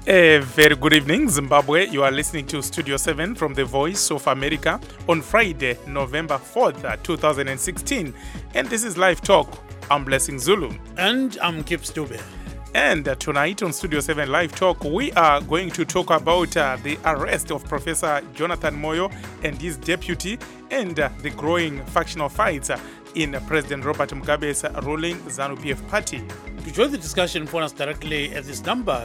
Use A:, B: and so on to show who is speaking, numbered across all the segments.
A: A very good evening, Zimbabwe. You are listening to Studio 7 from the Voice of America on Friday, November 4th, 2016. And this is Live Talk. I'm Blessing Zulu.
B: And I'm Kip Stube.
A: And tonight on Studio 7 Live Talk, we are going to talk about the arrest of Professor Jonathan Moyo and his deputy and the growing factional fights in President Robert Mugabe's ruling ZANU-PF party.
B: To join the discussion, phone us directly at this number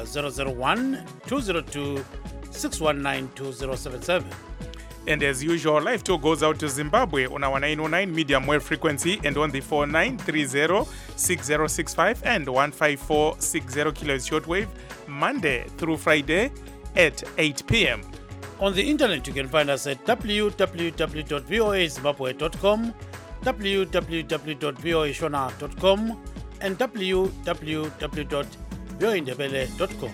B: 001-202-619-2077.
A: And as usual, Live Talk goes out to Zimbabwe on our 909 medium wave frequency and on the 4930-6065 and 15460 kilohertz shortwave, Monday through Friday at 8 p.m.
B: On the internet, you can find us at www.voazimbabwe.com, www.voashona.com, and www.voindebele.com.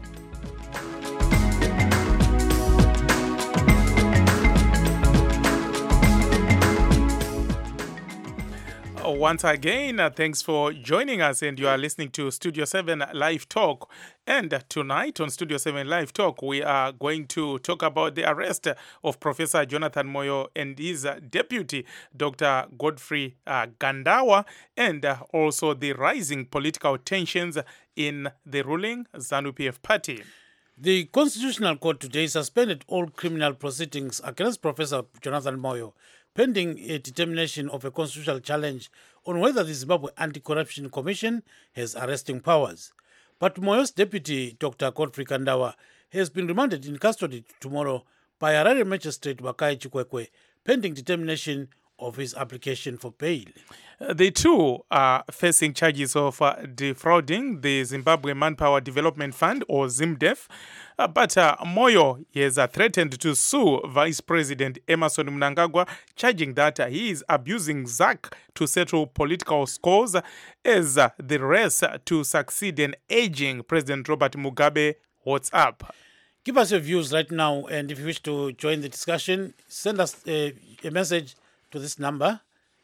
A: Once again, thanks for joining us, and you are listening to Studio 7 Live Talk. And tonight on Studio 7 Live Talk, we are going to talk about the arrest of Professor Jonathan Moyo and his deputy, Dr. Godfrey Gandawa, and also the rising political tensions in the ruling ZANU-PF party.
B: The Constitutional Court today suspended all criminal proceedings against Professor Jonathan Moyo, pending a determination of a constitutional challenge on whether the Zimbabwe Anti-Corruption Commission has arresting powers. But Moyo's deputy, Dr. Godfrey Gandawa, has been remanded in custody tomorrow by Harare Magistrate Bakai Chikwekwe, pending determination of his application for bail.
A: The two are facing charges of defrauding the Zimbabwe Manpower Development Fund, or ZIMDEF. But Moyo has threatened to sue Vice President Emmerson Mnangagwa, charging that he is abusing ZAC to settle political scores as the race to succeed in aging President Robert Mugabe What's up?
B: Give us your views right now, and if you wish to join the discussion, send us a message to this number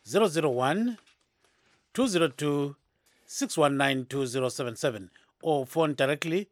B: 001-202-619-2077 or phone directly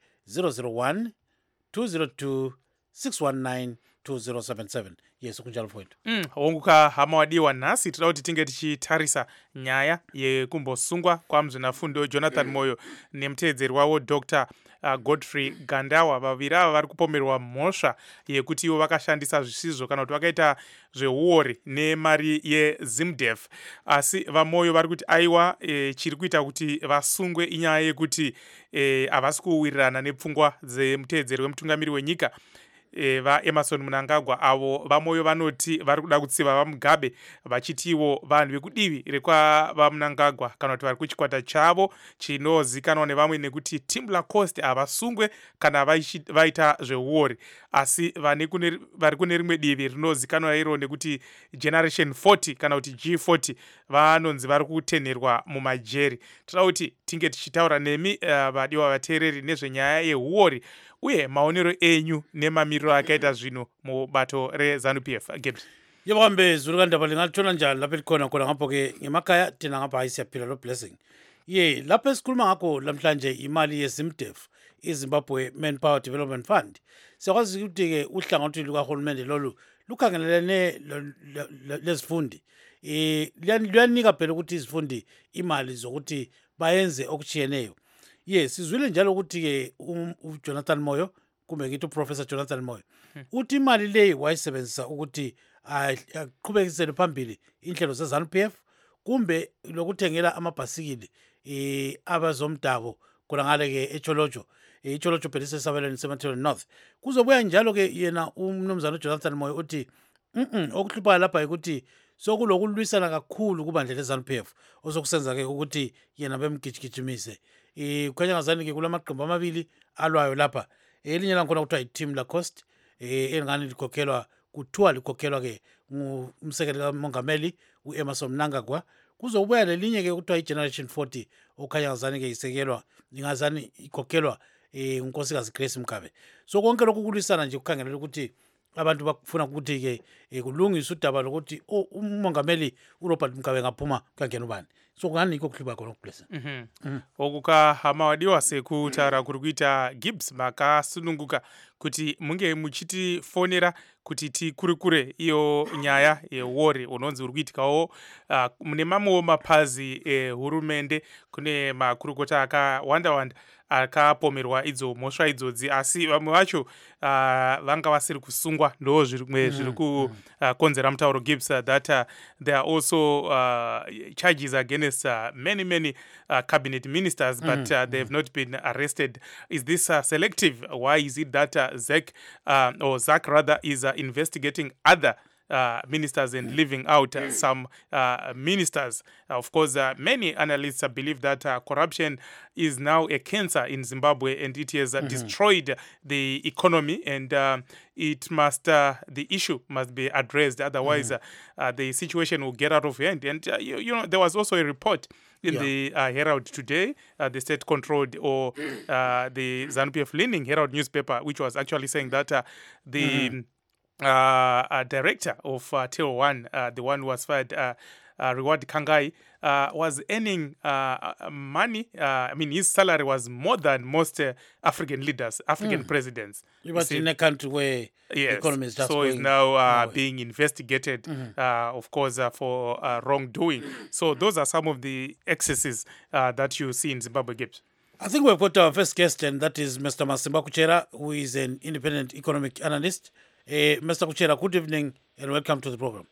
B: 001-202-619-2077. Yes, ukunjalo mfowethu.
A: Wonguka hama wadiwa nasi tida kuti tinge tichitarisa nyaya yekumbosungwa kwa mzvinafundo Jonathan Moyo nemutedzeri wawo Dr. Godfrey Gandawa. Vaviri ava vari kupomerwa mhosva yekuti ivo vakashandisa zvisizvo kana kuti vakaita zveuori nemari yeZIMDEF. Asi vaMoyo vari kuti aiwa chiri kuita kuti vasungwe inyaya yekuti havasi kuwirirana nepfungwa dzemutedzeri wemutungamiri wenyika vaEmmerson Mnangagwa. Avo vaMoyo vanoti vari kuda kutsiva vaMugabe vachitiwo vanhu vekudivi rekwavaMnangagwa kana kuti vari kuchikwata chavo chinozikanwa nevamwe nekuti Timber Coast havasungwe kana vaita zveuori, asi vari kune rimwe divi rinozikanwa iro nekuti Generation 40 kana kuti G40 vanonzi vari kutenherwa mumajeri. Toda kuti tinge tichitaura nemi vadiwa vateereri nezvenyaya yeuori uye maonero enyu nemamiriro akaita zvino mubato reZANU-PF. Gibbs.
B: Yebambe zuluka ndaba lingathola njani lapha elikhona khona ngapho ke ngemakhaya thina ngapha ayisiyaphila lo Blessing. Lapha esikhuluma ngakho lamhlanje imali yeZIMDEF, iZimbabwe Manpower Development Fund. Siyakwazi ukuthi ke uhlangothi lukahulumende lolu lukhangelelene lezifundi. Liyanika phela ukuthi izifundi imali zokuthi bayenze okuchiyeneyo. Sizwile njalo ukuthi ke uJonathan Moyo kumbe ngithi uProfessor Jonathan Moyo uthi imali leyi wayisebenzisa ukuthi aqhubekisele phambili inhlelo zeZANU-PF kumbe lokuthengela amabhasikili abazomdabo khona ngale ke eCholojo. iCholojo phela isesabelweni seMathilweni North. Kuzobuya njalo ke yena umnumzana uJonathan Moyo uthi okuhlupha lapha ukuthi sokulokulwisana kakhulu kubandla leZANU-PF osokusenza ke ukuthi yena bemgijigijimise. Kukhanya ngazani ke kulamaqembu amabili alwayo lapha. Elinye lakhona kuthiwa iTimber Coast engani likhokhelwa ke ngumsekeli kamongameli uEmmerson Mnangagwa. Kuzobuya lelinye ke kuthiwa iGeneration 40 okhanya ngazani ke isekelwa ingazani ikhokhelwa unkosikazi Grace Mugabe. So konke lokhu kulisana nje kukhangelela ukuthi abantu bafuna ukuthi ke kulungisa udaba lokuthi umongameli uRobert Mugabe ngaphuma kangena ubani. so kungani iko kuhlupa khona kublessing
A: okuka hamawadiwa sekutaura kuri kuita Gibbs makasununguka kuti munge muchitifonera kuti tikurikure iyo nyaya yewori unonzi uri kuitikawo mune mamwewo mapazi ehurumende kune makurukota akawanda akapomerwa idzo mhosva idzodzi asi vamwe vacho vanga vasiri kusungwa ndo zvimwe zviri kukonzera mutauro Gibbs that there are also charges against many cabinet ministers but they have not been arrested. Is this selective? Why is it that Zach rather is investigating other ministers and leaving out some ministers? Of course, many analysts believe that corruption is now a cancer in Zimbabwe and it has destroyed the economy and the issue must be addressed. Otherwise, the situation will get out of hand. And, there was also a report in the Herald today, the state-controlled or the ZANU-PF leaning Herald newspaper, which was actually saying that the director of Till One, the one who was fired, Reward Kangai, was earning money. I mean, his salary was more than most African leaders, African presidents.
B: He was in a country where the economy is just
A: so he's now being investigated, of course, for wrongdoing. So those are some of the excesses that you see in Zimbabwe, Gibbs.
B: I think we've got our first guest, and that is Mr. Masimba Kuchera, who is an independent economic analyst. Mr. Kuchera, good evening and welcome to the program.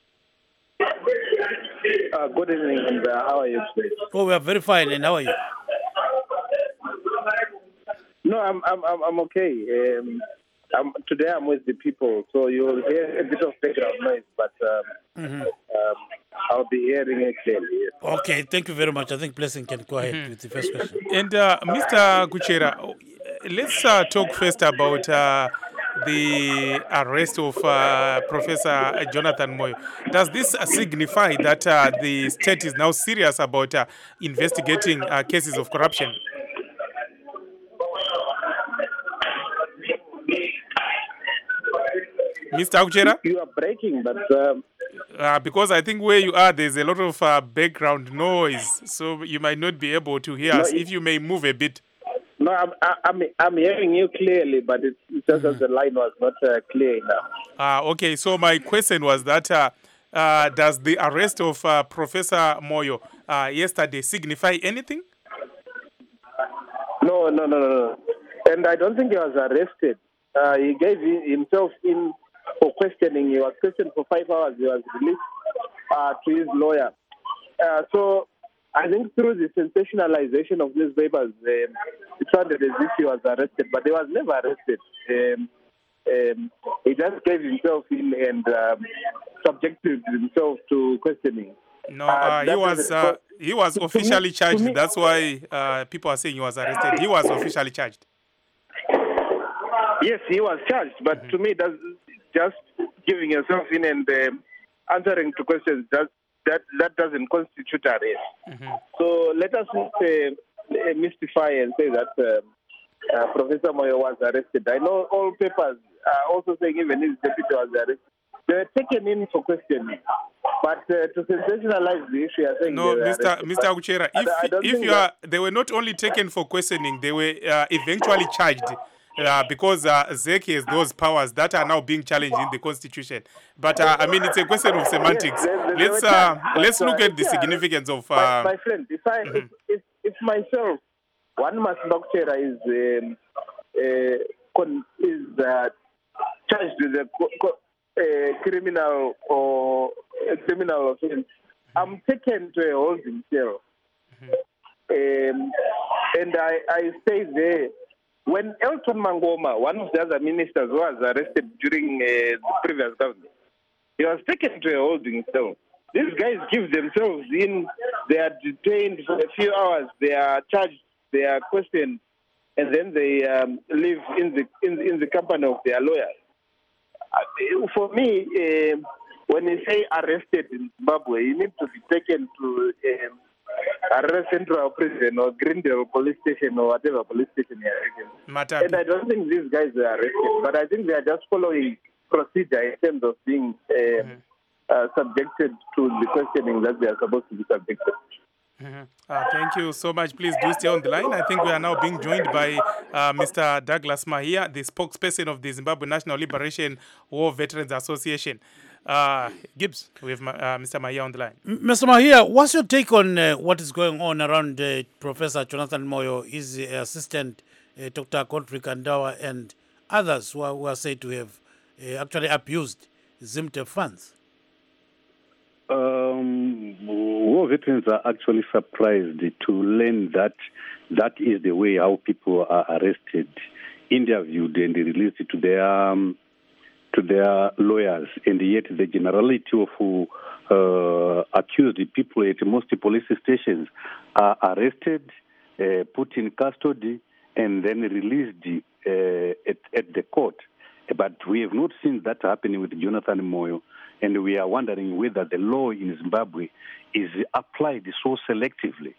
C: Good evening, and how are you today?
B: Oh, we are very fine, and how are you?
C: No, I'm okay. Today I'm with the people, so you'll hear a bit of background noise, but I'll be hearing it clearly. Yes.
B: Okay, thank you very much. I think Blessing can go ahead with the first question.
A: And Mr. Kuchera, let's talk first about the arrest of Professor Jonathan Moyo. Does this signify that the state is now serious about investigating cases of corruption? Mr. Kuchera?
C: You are breaking, but...
A: because I think where you are, there's a lot of background noise, so you might not be able to hear us. If you may move a bit.
C: No, I'm hearing you clearly, but it's just that the line was not clear enough.
A: Okay, so my question was that does the arrest of Professor Moyo yesterday signify anything?
C: No. And I don't think he was arrested. He gave himself in for questioning. He was questioned for 5 hours. He was released to his lawyer. So I think through the sensationalization of newspapers, it sounded as if he was arrested, but he was never arrested. He just gave himself in and subjected himself to questioning.
A: No, he was officially charged. That's why people are saying he was arrested. He was officially charged.
C: Yes, he was charged, but to me, that's just giving yourself in and answering to questions. That doesn't constitute arrest. So let us not mystify and say that Professor Moyo was arrested. I know all papers are also saying even his deputy was arrested. They were taken in for questioning. But to sensationalize the issue, I think...
A: No, Mr. Kuchera, if they were not only taken for questioning, they were eventually charged. Because ZEC has those powers that are now being challenged in the Constitution. But, I mean, it's a question of semantics. Let's look at the significance of...
C: My friend, if myself, one Masimba Kuchera is charged with a criminal offense, I'm taken to a holding cell. And I stay there. When Elton Mangoma, one of the other ministers, was arrested during the previous government, he was taken to a holding cell. These guys give themselves in, they are detained for a few hours, they are charged, they are questioned, and then they live in the company of their lawyers. For me, when you say arrested in Zimbabwe, you need to be taken to Arrest Central Prison or Greendale Police Station or whatever police station you are taken. And I don't think these guys are arrested, but I think they are just following procedure in terms of being subjected to the questioning that they are supposed to be subjected.
A: Thank you so much. Please do stay on the line. I think we are now being joined by Mr. Douglas Mahia, the spokesperson of the Zimbabwe National Liberation War Veterans Association. Gibbs, we have Mr. Mahia on the line.
B: Mr. Mahia, what's your take on what is going on around Professor Jonathan Moyo, his assistant, Dr. Godfrey Kandawa, and others who are said to have actually abused ZimTef funds?
D: War veterans are actually surprised to learn that that is the way how people are arrested, interviewed, and released to their lawyers, and yet the generality of accused people at most police stations are arrested, put in custody, and then released at the court. But we have not seen that happening with Jonathan Moyo, and we are wondering whether the law in Zimbabwe is applied so selectively.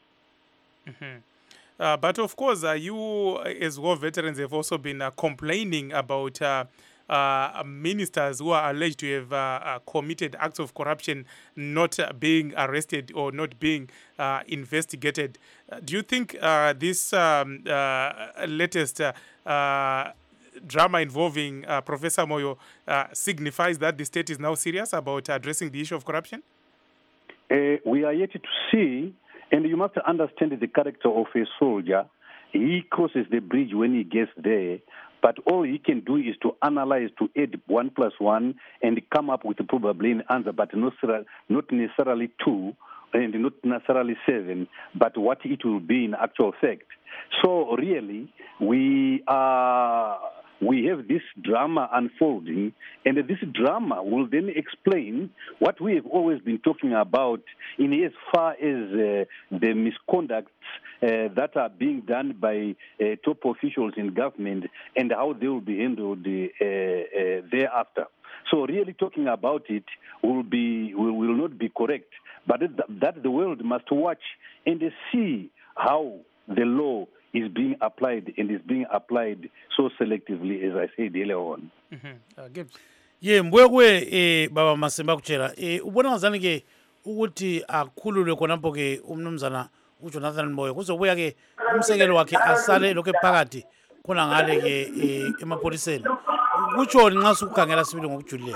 A: But of course, you as war veterans have also been complaining about ministers who are alleged to have committed acts of corruption not being arrested or not being investigated. Do you think this latest drama involving Professor Moyo signifies that the state is now serious about addressing the issue of corruption?
D: We are yet to see, and you must understand the character of a soldier. He crosses the bridge when he gets there, but all he can do is to analyze, to add 1 + 1, and come up with probably an answer, but not necessarily 2, and not necessarily 7, but what it will be in actual fact. So really, we have this drama unfolding, and this drama will then explain what we have always been talking about in as far as the misconducts that are being done by top officials in government and how they will be handled thereafter. So really talking about it will not be correct, but that the world must watch and see how the law is being applied, and is being applied so selectively, as I said earlier on.
A: Gibbs.
B: Mbwekwe baba Masemba kuchera ubona ngazani ke ukuthi akhululwe khonapho ke umnumzana uJonathan Moyo kuzobuya ke umsekelo wakhe asale lokho ephakathi khona ngale ke emapholiseni kutsho nxa sukukhangela sibili ngokujulileyo.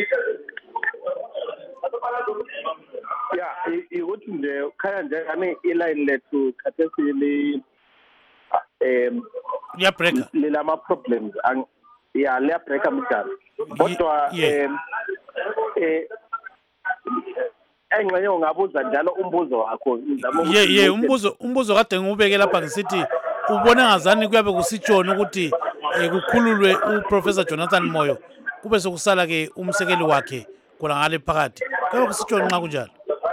C: Ukuthi nje khaya nje ane iline lethu khathesi
B: liyabreaka
C: lama problems liyabreaka mdala kodwa engxenye ungabuza njalo umbuzo wakho
B: umbuzo kade ngubeke lapha ngisithi ubona ngazani kuyabe kusitshona ukuthi kukhululwe uProfessor Jonathan Moyo kube sokusala ke umsekeli wakhe khona ngale phakathi kuyabe kusitshona nxa kunjalo.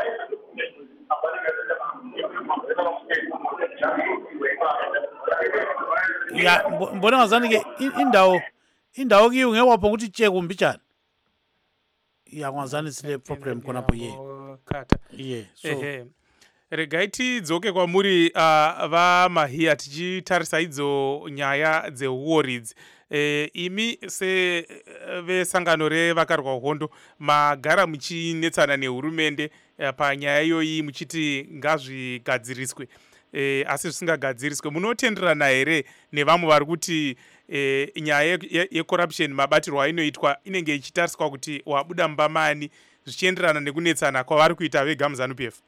B: Ya mbona ngazani ke indawo kiyo ngeke wapho ukuthi tsheke kumbijana ya ngazani sile problem khona pho
A: khatha
B: so
A: regai tidzoke kwamuri vaMahia tichitarisa idzo nyaya dzeuori idzi. Imi sevesangano revakarwa hondo magara muchinetsana nehurumende panyaya iyoyi muchiti ngazvigadziriswe, asi zvisingagadziriswe munotenderana here nevamwe vari kuti nyaya yecorruption mabatirwo ainoitwa inenge ichitariswa kuti wabuda mbamani zvichienderana nekunetsana kwavari kuita vega muZANU-PF?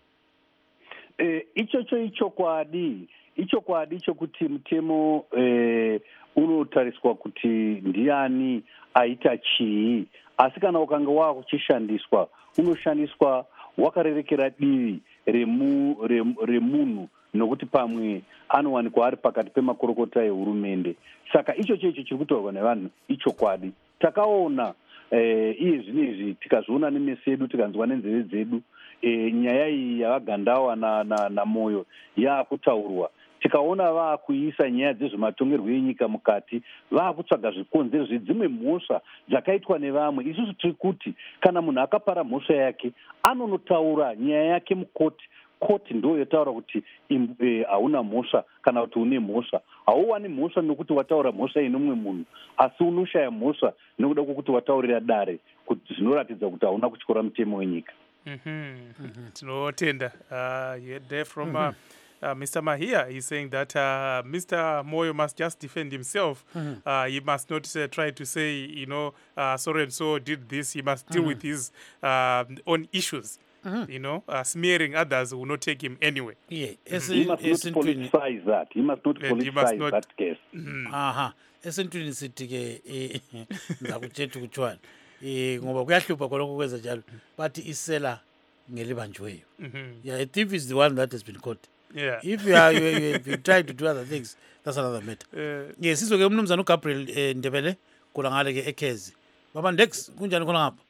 D: ichokwadi chokuti mutemo unotariswa kuti ndiani aita chii, asi kana ukanga wakuchishandiswa unoshandiswa wakarerekera divi remunhu nokuti pamwe anowanikwa ari pakati pemakorokota ehurumende. Saka icho chiri kutaurwa nevanhu ichokwadi. Takaona iye zvinezvi tikazviona nemeso edu tikanzwa nenzeve dzedu nyaya iyi yavagandawa naMoyo yaakutaurwa, tikaona vaakuisa nyaya dzezvematongerwo enyika mukati, vaakutsvaga zvikonzero zvedzimwe mhosva dzakaitwa nevamwe. Isusu tiri kuti kana munhu akapara mhosva yake anonotaura nyaya yake mukoti, koti ndo yotaura kuti hauna mhosva kana kuti une mhosva. Hauwani mhosva nokuti wataura mhosva ino mumwe munhu, asi unoshaya mhosva nokuda kwokuti wataurira dare, kuti zvinoratidza kuti hauna kutyora mutemo wenyika.
A: Tinotenda. There from Mr. Mahia, he's saying that Mr. Moyo must just defend himself. He must not try to say, so and so did this. He must deal with his own issues. Smearing others will not take him anyway.
B: Yeah,
D: He must not politicize that. He must not politicize that case.
B: Aha, esentwini sithi ke ngakuthetha ukutshwana. Ngoba kuyahlupha khona ukwenza njalo. But isela ngelibanjweyo. Yeah, a thief is the one that has been caught.
A: Yeah.
B: If you try to do other things, that's another matter. Yes, sizoke umnumzana uGabriel Ndebele kula ngale ke eKezi. Baba Ndex kunjani khona ngapha?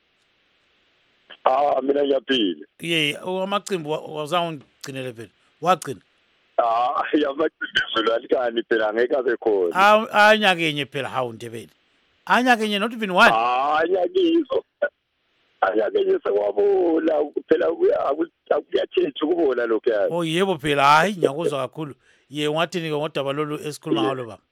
E: Mina ngiyaphila.
B: Amacimbi wazawungcinele phela. Wagcina.
E: Yamacimbi ezulu alikani phela ngeke abe khona.
B: Anyakenye phela hawu Ndebele. Anyakenye not even one.
E: Anyakizo. Anyakenye sekwabula phela akuyatshintsha ukubona lokho yazi.
B: Oh yebo phela hayi ngiyakuzwa kakhulu. Ungathini ke ngodaba lolu esikhuluma ngalo baba?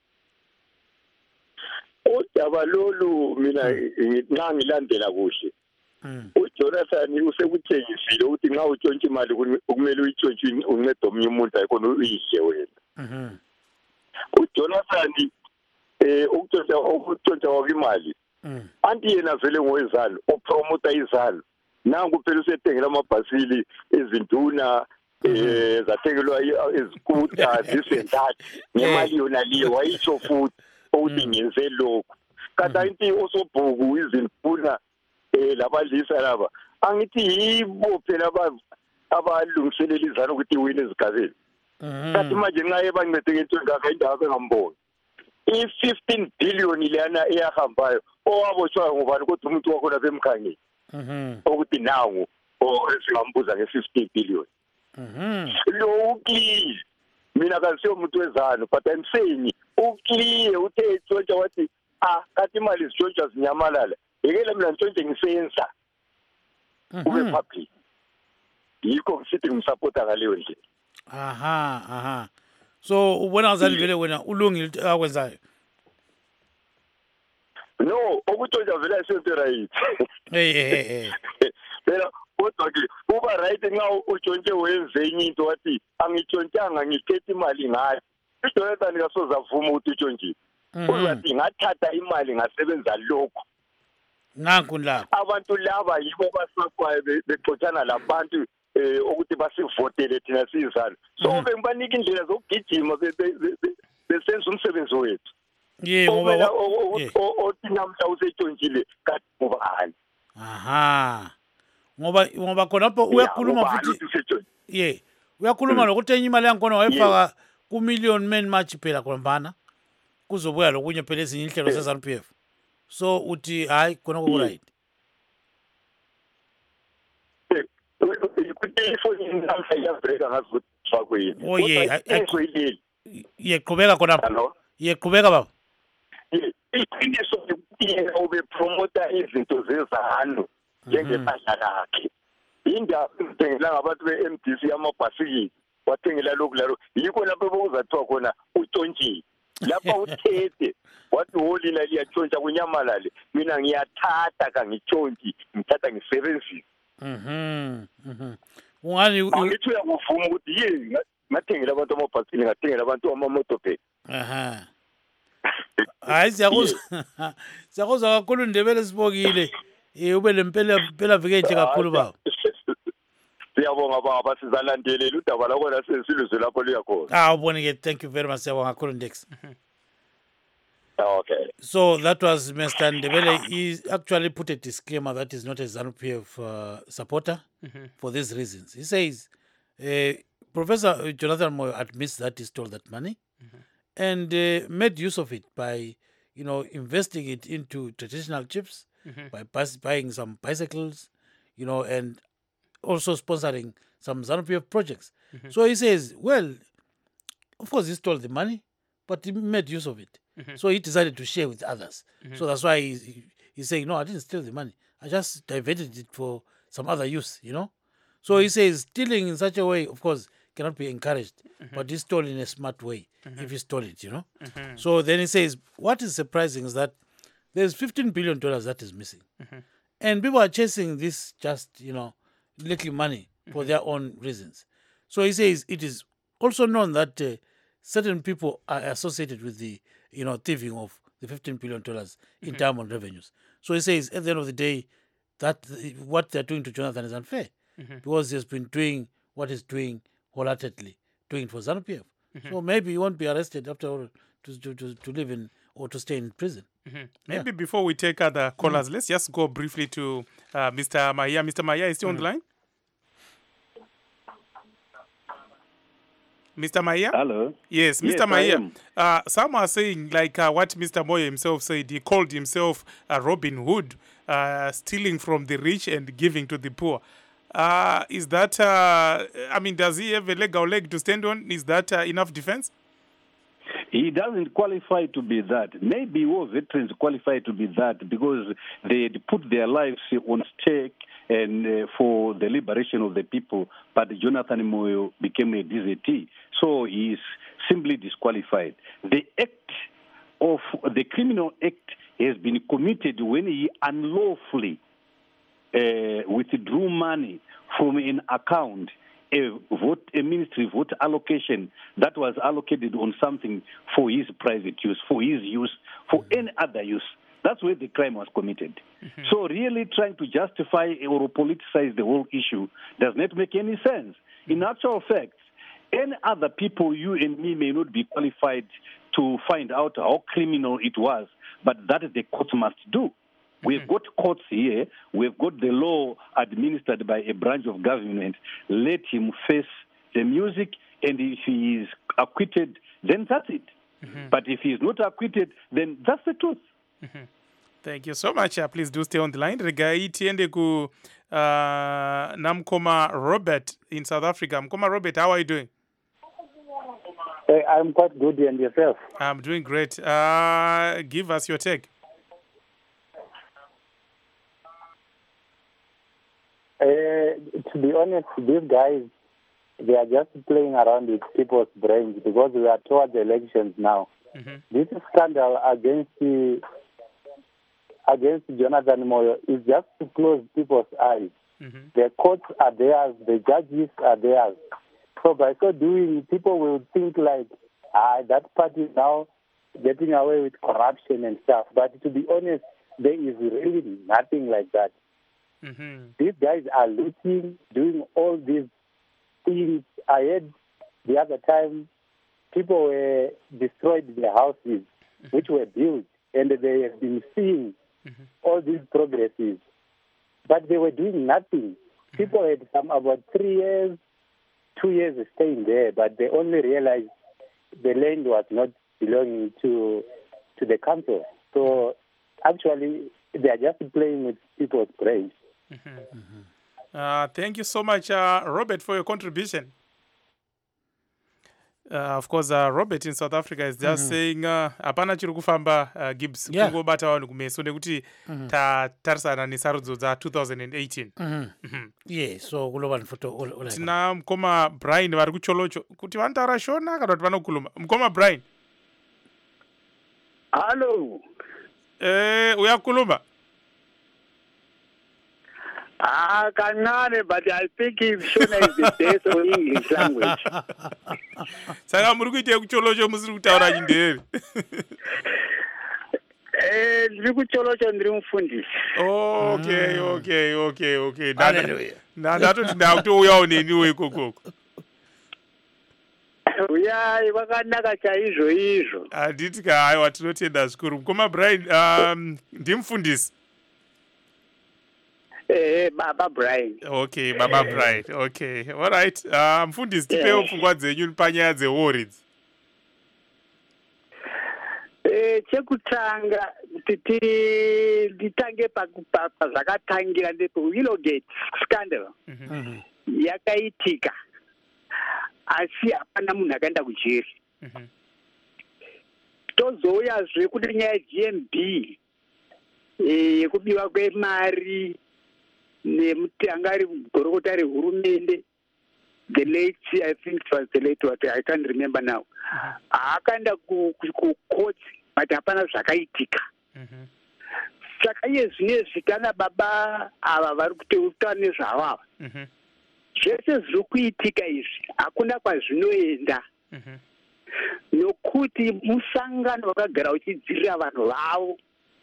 E: Udaba lolu mina ngilandela kuhle. uJonathan usekuthengisile ukuthi nxa utshontsha imali kumele uyitshontshe uncede omnye umuntu ayikho uyidle wena. uJonathan ukutshontsha kwakimali anti yena vele ngowezalo upromota izalo nangu phela usethengela amabhasili izinduna zathengelwa izikuta zisentathu nemali yona liye wayitsho futhi ukuthi ngenze lokho kanti osobhuku izinduna labalisa laba angithi yibo phela abalungiselela izalo ukuthi iwine ezigabeni kanti manje nxa ebancede ngento engaka indaba engamboni i-15 billion lana eyahambayo owaboshwayo ngubani kodwa umuntu wakhona bemkhangeni ukuthi nangu esingambuza nge-15 billion lo ukliye mina kasiyo umuntu wezano but I'm saying ukliye uthe etshontsha wathi kathi imali zitshontsha zinyamalala yekela mina ntshontshe ngisenza kube public yikho ngisithi ngimsupporta ngaleyo ndlela.
B: Aha so ubona ngazani vele wena ulungile akwenzayo?
E: No, ukutshontsha vele ayisento right. Phela kodwa ke kuba right nxa utshontshe wenze enye into wathi angitshontshanga ngikhethe imali ngayo. uJonathan kasoza avuma ukuthi utshontshe. Uzathi ngathatha imali ngasebenza lokho.
B: Nanku lapho
E: abantu laba yibo basakwaye bexoxana labantu ukuthi basivotele thina sizalo so bengibanika indlela zokugijima besenza umsebenzi wethu
B: ngoba
E: othina mhla usetshontsile kanti ubani
B: ngoba khona lapho uyakhuluma futhi uyakhuluma lokuthi enye imali yankona wayefaka ku-million man match phela khombana kuzobuya lokunye phela ezinye inhlelo ze-ZANU-PF so uthi hayi khona ku-right qhubeka khona qhubeka baba
E: iqiniso yena ubepromota izinto zezano njengempahla lakhe indaba ezithengela ngabantu be-MDC amabhasikili wathengela lokhu lalo yikho lapho bekuzathiwa khona utshontshile lapha uthethe wathi holina liyatshontsha kunyamalale mina ngiyathatha kangitshontshi ngithatha ngisebenzise
B: ungani
E: angithi uyakuvuma ukuthi yini ngathengela abantu amabhasikili ngathengela abantu amamotorbike
B: hayi siyakuzwa kakhulu Ndebele sibokile ube lempela vikethi kakhulu baba
E: siyabonga baba sizalandelela udaba lakhona sesilizwe lapho luyakhona
B: ubonike thank you very much siyabonga kakhulu Ndex.
E: Okay.
B: So that was Mr. Ndebele. He actually put a disclaimer that is not a ZANU-PF supporter for these reasons. He says, Professor Jonathan Moyo admits that he stole that money and made use of it by, investing it into traditional chips, by buying some bicycles, and also sponsoring some ZANU-PF projects. So he says, well, of course he stole the money, but he made use of it. So he decided to share with others. So that's why he's saying, no, I didn't steal the money. I just diverted it for some other use, So he says stealing in such a way, of course, cannot be encouraged, but he stole in a smart way if he stole it, So then he says, what is surprising is that there's $15 billion that is missing. And people are chasing this just, little money for their own reasons. So he says it is also known that certain people are associated with the thieving of the $15 billion in diamond revenues. So he says at the end of the day that what they're doing to Jonathan is unfair because he has been doing what he's doing wholeheartedly, doing it for ZANU-PF. So maybe he won't be arrested after all to live in or to stay in prison.
A: Maybe before we take other callers, let's just go briefly to Mr. Maya. Mr. Maya, is he on the line? Mr. Maya?
D: Hello?
A: Yes, Mr. Maya. Some are saying, like what Mr. Moyo himself said, he called himself Robin Hood, stealing from the rich and giving to the poor. Is that, does he have a leg to stand on? Is that enough defense?
D: He doesn't qualify to be that. Maybe war veterans qualify to be that because they put their lives on stake and for the liberation of the people, but Jonathan Moyo became a DZT. So he is simply disqualified. The criminal act has been committed when he unlawfully withdrew money from an account, a ministry vote allocation that was allocated on something for his private use, for his use, for any other use. That's where the crime was committed. So really trying to justify or politicize the whole issue does not make any sense. In actual fact, any other people, you and me, may not be qualified to find out how criminal it was, but that the court must do. We've got courts here. We've got the law administered by a branch of government. Let him face the music, and if he is acquitted, then that's it. But if he is not acquitted, then that's the truth.
A: Thank you so much. Please do stay on the line. Regai tiende ku Namkoma Robert in South Africa. Mkoma Robert, how are you doing?
F: I'm quite good, and yourself?
A: I'm doing great. Give us your take.
F: To be honest, these guys, they are just playing around with people's brains because we are towards the elections now. This scandal against Jonathan Moyo is just to close people's eyes. The courts are theirs, the judges are theirs. So by so doing, people will think like, that party is now getting away with corruption and stuff. But to be honest, there is really nothing like that. These guys are looting, doing all these things. I heard the other time people were destroyed their houses, which were built, and they have been seeing all these progresses. But they were doing nothing. People had some about 3 years, 2 years staying there, but they only realized the land was not belonging to the council. So actually, they are just playing with people's brains.
A: Thank you so much, Robert, for your contribution. Of course, Robert in South Africa is just saying hapana chiri kufamba Gibbs kungobata vanhu kumeso nekuti tatarisana nesarudzo dza 2018.
B: Yes, so kulova nfoto
A: tina mukoma Brian vari kucholocho kuti vanotaura shona kana kuti vanokhuluma. Mukoma Brian.
G: Hello.
A: Uyakhuluma?
G: Kanane, but I speak Shona is the best of English language.
A: Saka muri kuite kucholocho musiri kutaura chindevere.
G: Ndiri kucholocho ndiri mufundisi.
A: Okay. Ndatoti ndakutouyawo neniwo ikokoko.
G: Uyai vakanaka chaizvo izvo.
A: Handiti haiwa tinotenda zvikuru. Mukoma Brian ndimufundisi.
G: Baba Brian.
A: Okay, Baba Brian. Okay, all right. Mfundisi tipewo pfungwa dzenyu panyaya dzeworrids.
G: Chekutanga titange pazvakatangira ndepewillowgate scandal yakaitika, asi hapana munhu akaenda kujeri. Tozouyazve kune nyaya yeGMB yekubiwa kwemari nemutangari gorokota rehurumende, the late, I think it was the late, I can't remember now. Akaenda kucourt, but hapana zvakaitika. saka iye zvinezvi kana baba ava vari kuteutana nezvavava zvese zviri kuitika izvi hakuna kwazvinoenda nokuti musangano wakagara uchidzirira vanhu vavo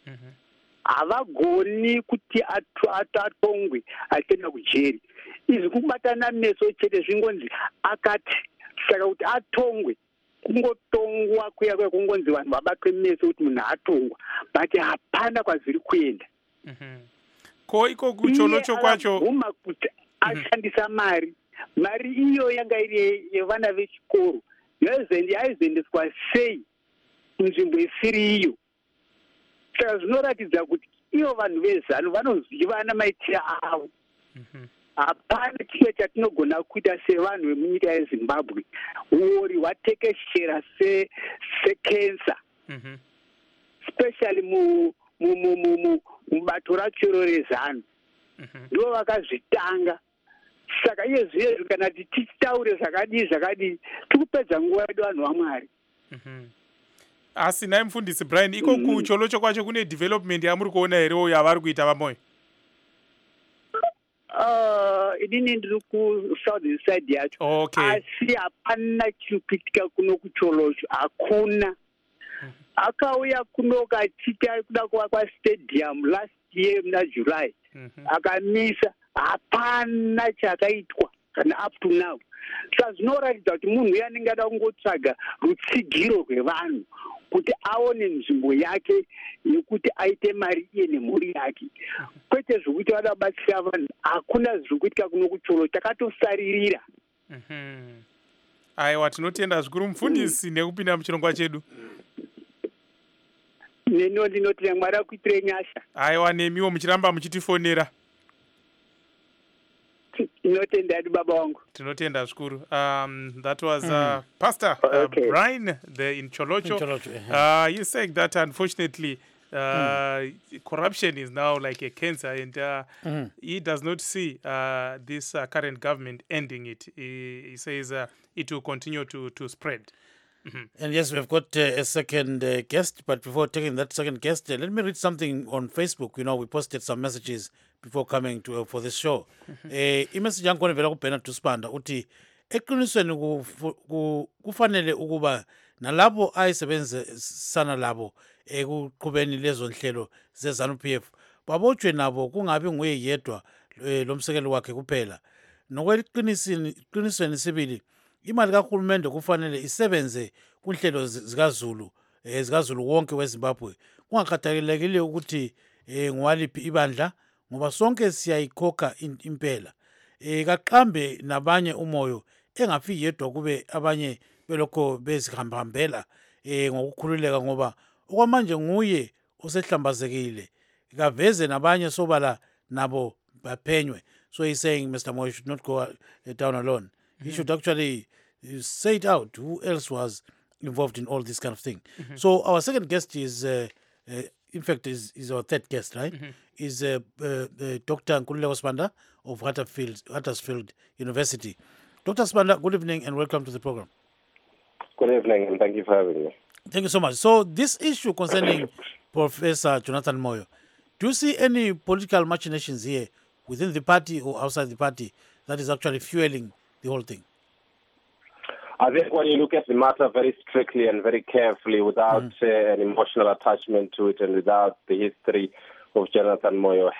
G: havagoni kuti atongwe achienda kujeri. Izvi kubatana meso chete zvingonzi akati saka kuti atongwe kungotongwa kuya kungonzi vanhu vabatwe meso kuti munhu atongwa but hapana kwazviri kuenda.
A: Ko iko kucholocho kwacho
G: aguma kuti ashandisa mari iyo yanga iri yevana vechikoro yaizendeswa sei kunzvimbo isiri iyo. Saka zvinoratidza kuti ivo vanhu vezano vanozivana maitiro avo. Hapana chimwe chatinogona kuita sevanhu vemunyika yeZimbabwe uori hwatekeshera sekensa especially mubato racho rezano ndo vakazvitanga. Saka iye zvezvi kana tichitaure zvakadii tikupedza nguva yedu vanhu vaMwari.
A: Asi naye mufundisi Brian, iko kucholocho kwacho kune development yamuri kuona here yavari kuita vamoyo?
G: Inini ndiri kusouthern side yacho.
A: Okay.
G: Asi hapana chiri kuitika kuno kucholocho, hakuna. Akauya kuno kachita kuda kuvakwa stadium last year muna July. Akamisa hapana chakaitwa kana up to now. Saka zvinoratidza kuti munhu uya anenge ada kungotsvaga rutsigiro rwevanhu kuti aone nzvimbo yake yekuti aite mari iye nemhuri yake, kwete zvokuti vada kubatsira vanhu. Hakuna zviri kuitika kuno kucholo, takatosaririra.
A: Aiwa, tinotenda zvikuru mufundisi nekupinda muchirongwa chedu.
G: Neno ndinoti Mwari akuitire nyasha.
A: Aiwa, nemiwo muchiramba muchitifonera.
G: Tinotenda baba wangu.
A: Tinotenda zvikuru. That was Pastor Brian in Cholocho. He's saying that unfortunately corruption is now like a cancer, and he does not see this current government ending it. He says it will continue to spread.
B: And yes, we've got a second guest, but before taking that second guest, let me read something on Facebook. You know, we posted some messages before coming to for this show. Imessage yankona vela kubhena tusipanda uthi eqinisweni kufanele ukuba nalabo ayisebenzisana labo ekuqhubeni lezo nhlelo zeZANU-PF babotshwe nabo kungabi nguye yedwa lomsekelo wakhe kuphela. Nokweqinisweni sibili imali kahulumende kufanele isebenze kunhlelo zikaZulu wonke weZimbabwe kungakhathalekile ukuthi ngwaliphi ibandla ngoba sonke siyayikhokha impela. Kaqambe nabanye umoyo engafi yedwa kube abanye belokho bezihambahambela ngokukhululeka ngoba okwamanje nguye osehlambazekile, kaveze nabanye sobala nabo baphenywe. So he's saying Mr. Moyo should not go down alone. He should actually say it out who else was involved in all this kind of thing. So our second guest is in fact is our third guest, right? Is Dr. Nkululeko Sibanda of Huddersfield University. Dr. Sibanda, good evening and welcome to the program.
H: Good evening and thank you for having me.
B: Thank you so much. So this issue concerning Professor Jonathan Moyo, do you see any political machinations here within the party or outside the party that is actually fueling the whole thing?
H: I think when you look at the matter very strictly and very carefully without an emotional attachment to it and without the history of Professor Jonathan Moyo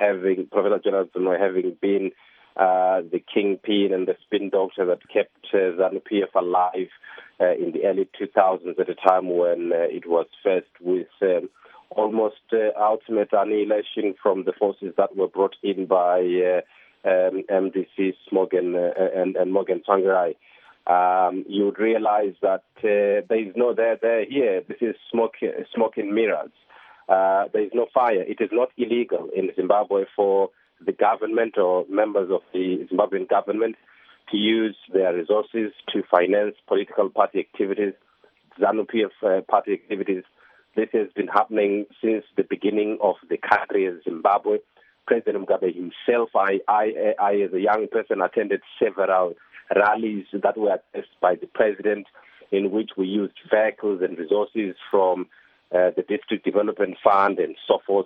H: having been the kingpin and the spin doctor that kept ZANU-PF alive in the early 2000s at a time when it was faced with almost ultimate annihilation from the forces that were brought in by MDC Morgan and Morgan Tsvangirai. You would realize that there is no there here. This is smoke and mirrors. There is no fire. It is not illegal in Zimbabwe for the government or members of the Zimbabwean government to use their resources to finance political party activities, ZANU-PF party activities. This has been happening since the beginning of the country as Zimbabwe. President Mugabe himself, I as a young person attended several rallies that were attended by the president in which we used vehicles and resources from the District Development Fund and so forth.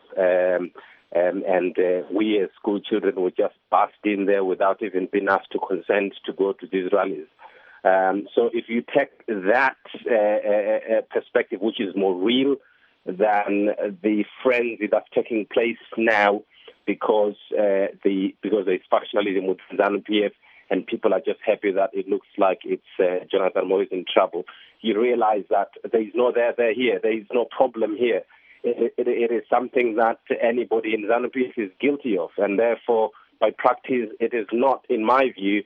H: We as school children were just passed in there without even being asked to consent to go to these rallies. So if you take that perspective, which is more real than the frenzy that's taking place now, because there's factionalism with ZANU-PF, and people are just happy that it looks like it's Jonathan Moyo is in trouble. You realize that there is no there here. There is no problem here. It is something that anybody in ZANU-PF is guilty of, and therefore, by practice, it is not, in my view,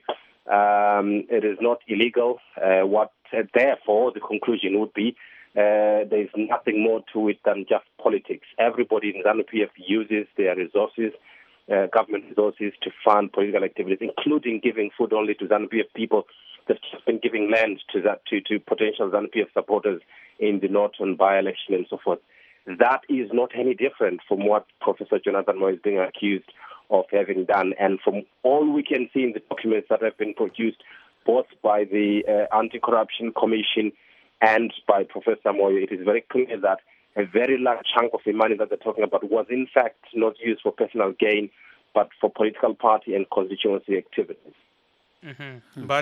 H: it is not illegal. Therefore, the conclusion would be there is nothing more to it than just politics. Everybody in ZANU-PF uses their resources, government resources, to fund political activities, including giving food only to ZANU-PF people. They've just been giving land to potential ZANU-PF supporters in the Norton by-election and so forth. That is not any different from what Professor Jonathan Moyo is being accused of having done. And from all we can see in the documents that have been produced, both by the Anti-Corruption Commission and by Professor Moyo, it is very clear that a very large chunk of the money that they're talking about was in fact not used for personal gain, but for political party and constituency activities.
A: Mm-hmm. But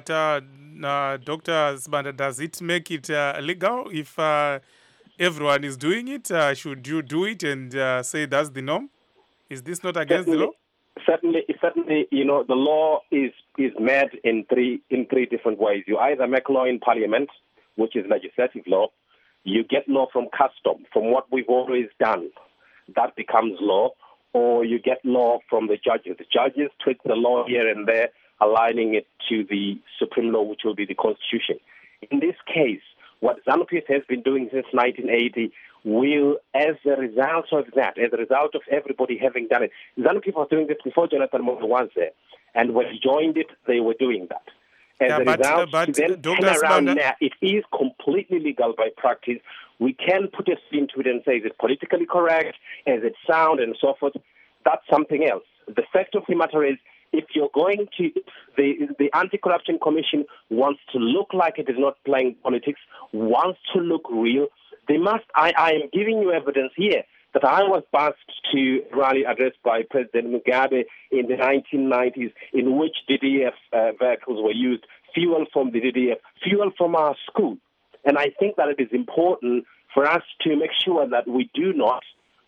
A: Dr. Sibanda, does it make it legal if everyone is doing it? Should you do it and say that's the norm? Is this not against the law?
H: Certainly, the law is made in three different ways. You either make law in Parliament, which is legislative law. You get law from custom, from what we've always done. That becomes law. Or you get law from the judges. The judges tweak the law here and there, aligning it to the supreme law, which will be the Constitution. In this case, what ZANU-PF has been doing since 1980 will, as a result of that, as a result of everybody having done it, ZANU-PF was doing this before Jonathan Moyo was there. And when he joined it, they were doing that. As a result, then turn around now, it is completely legal by practice. We can put a spin to it and say, is it politically correct? Is it sound? And so forth. That's something else. The fact of the matter is, if you're going to, the Anti-Corruption Commission wants to look like it is not playing politics, wants to look real, they must, I am giving you evidence here that I was asked to rally addressed by President Mugabe in the 1990s, in which DDF vehicles were used, fuel from the DDF, fuel from our school. And I think that it is important for us to make sure that we do not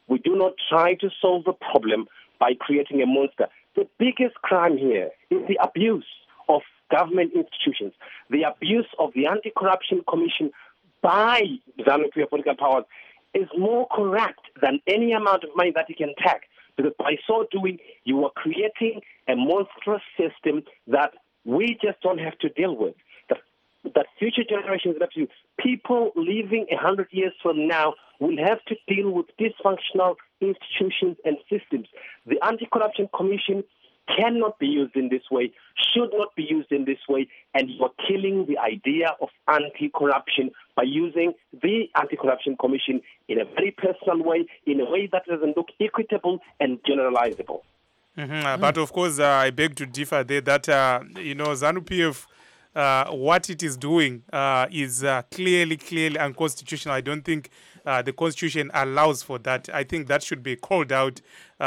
H: try to solve the problem by creating a monster. The biggest crime here is the abuse of government institutions, the abuse of the Anti-Corruption Commission by ZANU-PF political powers is more corrupt than any amount of money that you can take. Because by so doing, you are creating a monstrous system that we just don't have to deal with. That future generations, people living 100 years from now will have to deal with dysfunctional institutions and systems. The Anti-Corruption Commission cannot be used in this way, should not be used in this way, and you are killing the idea of anti-corruption by using the Anti-Corruption Commission in a very personal way, in a way that doesn't look equitable and generalizable.
A: Mm-hmm. But of course, I beg to differ there that, ZANU-PF, what it is doing is clearly unconstitutional. I don't think the Constitution allows for that. I think that should be called out.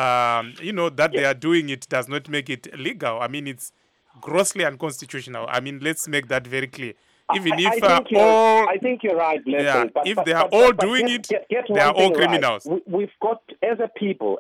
A: That they are doing it does not make it legal. I mean, it's grossly unconstitutional. I mean, let's make that very clear. Even if
H: I think you're right, Blessing.
A: Yeah, if they are all doing it, they are all criminals.
H: Right. We've got, as a people,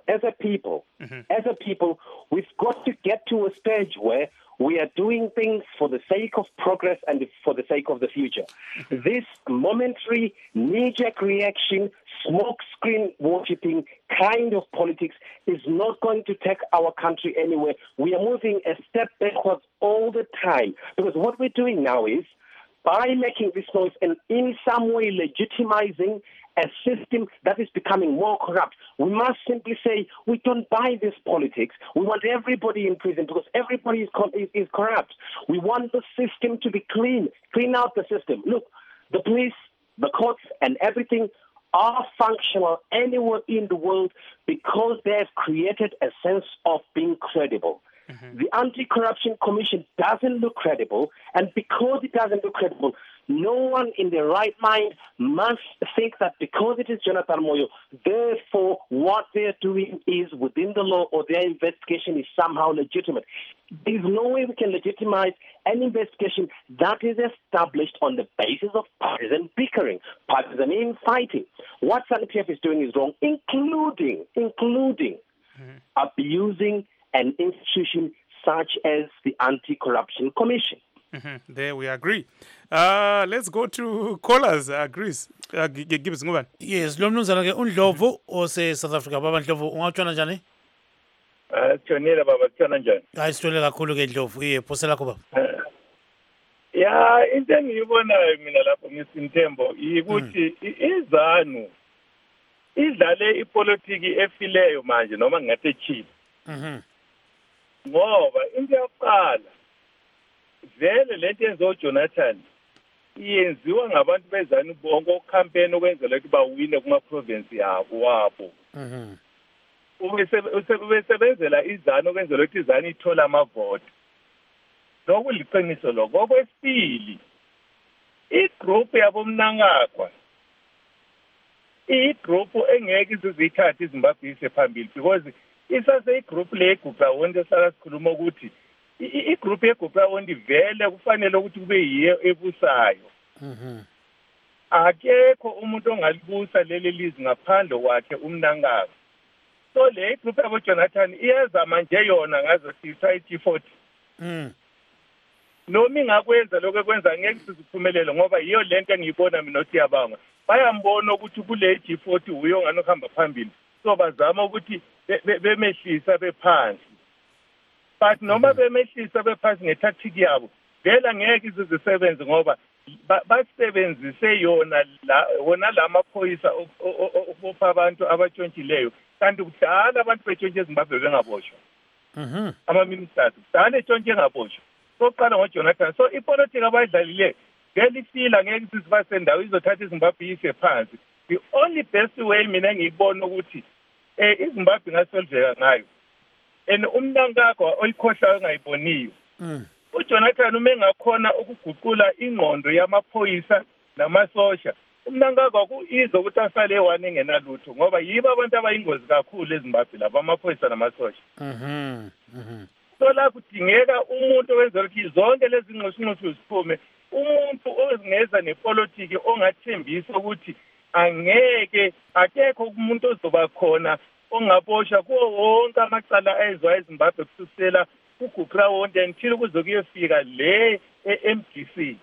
H: we've got to get to a stage where we are doing things for the sake of progress and for the sake of the future. This momentary, knee-jerk reaction, smokescreen worshipping kind of politics is not going to take our country anywhere. We are moving a step backwards all the time. Because what we're doing now is, by making this noise and in some way legitimizing a system that is becoming more corrupt, we must simply say we don't buy this politics. We want everybody in prison because everybody is corrupt. We want the system to be clean out the system. Look, the police, the courts, and everything are functional anywhere in the world because they have created a sense of being credible. Mm-hmm. The Anti-Corruption Commission doesn't look credible, and because it doesn't look credible, no one in their right mind must think that because it is Jonathan Moyo, therefore what they're doing is within the law or their investigation is somehow legitimate. There's no way we can legitimize an investigation that is established on the basis of partisan bickering, partisan infighting. What SANU-PF is doing is wrong, including abusing an institution such as the Anti-Corruption Commission.
A: There we agree. Let's go to callers. Chris, give us one.
B: Yes, lo mnumzana ke uNdlovu ose South Africa. Baba Ndlovu ungatshona njani?
I: Tshonile baba, tshona njani?
B: Hayi sithole kakhulu ke Ndlovu. Phosela kuba.
I: Ya, into engiyibonayo mina lapho ngisinthembo ukuthi iZANU idlale ipolitiki efileyo manje noma ngathi echip. Ngoba into yokuqala vele lento yenziwa uJonathan iyenziwa ngabantu beZANU bonke okucampaign okwenzela ukuthi bawine kuma province wabo. Ubesebenzela iZANU okwenzela ukuthi iZANU ithola amavote. Lokhu liqiniso lokho. Okwesibili, igroup yabo Mnangagwa igroup engeke izizithathe iZimbabwe ise phambili because isase igroup le igroup awonke esala sikhuluma ukuthi igroup yegroup awonke vele kufanele ukuthi kube yiyo ebusayo. Akekho umuntu ongalibusa leli lizwe ngaphandle kwakhe uMnangagwa. So le group yabo Jonathan iyazama nje yona ngazo sitha i-G40. Noma ingakwenza lokho ekwenza ngeke siziphumelele ngoba yiyo lento engiyibona mina othi yabanga. Bayambona ukuthi kule G40 uyo ngani ohamba phambili. So bazama ukuthi bemehlisa bephansi. But noma bemehlisa bephansi ngetactic yabo, vele ngeke izisebenze ngoba basebenzise yona wona lamaphoyisa okupha abantu abatshontshileyo. Kanti kudala abantu betshontshe eZimbabwe bengaboshwa. Ama-ministers kudala etshontshe engaboshwa. Soqala ngoJonathan. So ipolitiki abayidlalile vele ifila ngeke sizibasendawo izothatha iZimbabwe iyise phansi. The only best way mina engiyibona ukuthi iZimbabwe ngasolveka ngayo. And uMnangagwa oyikhohlayo engayiboniyo. uJonathan uma engakhona ukuguqula ingqondo yamaphoyisa namasosha, uMnangagwa kuizo ukuthi asale one engenalutho ngoba yibo abantu abayingozi kakhulu eZimbabwe laba amaphoyisa namasosha. So la kudingeka umuntu owenzela ukuthi zonke lezi ngqoshingqosho ziphume, umuntu ozingeza nepolitiki ongathembisa ukuthi akekho umuntu ozoba khona ongaboshwa kuwo wonke amacala ayizwa eZimbabwe kusukela kuGuqra wonke until kuzokuyefika le eMDC.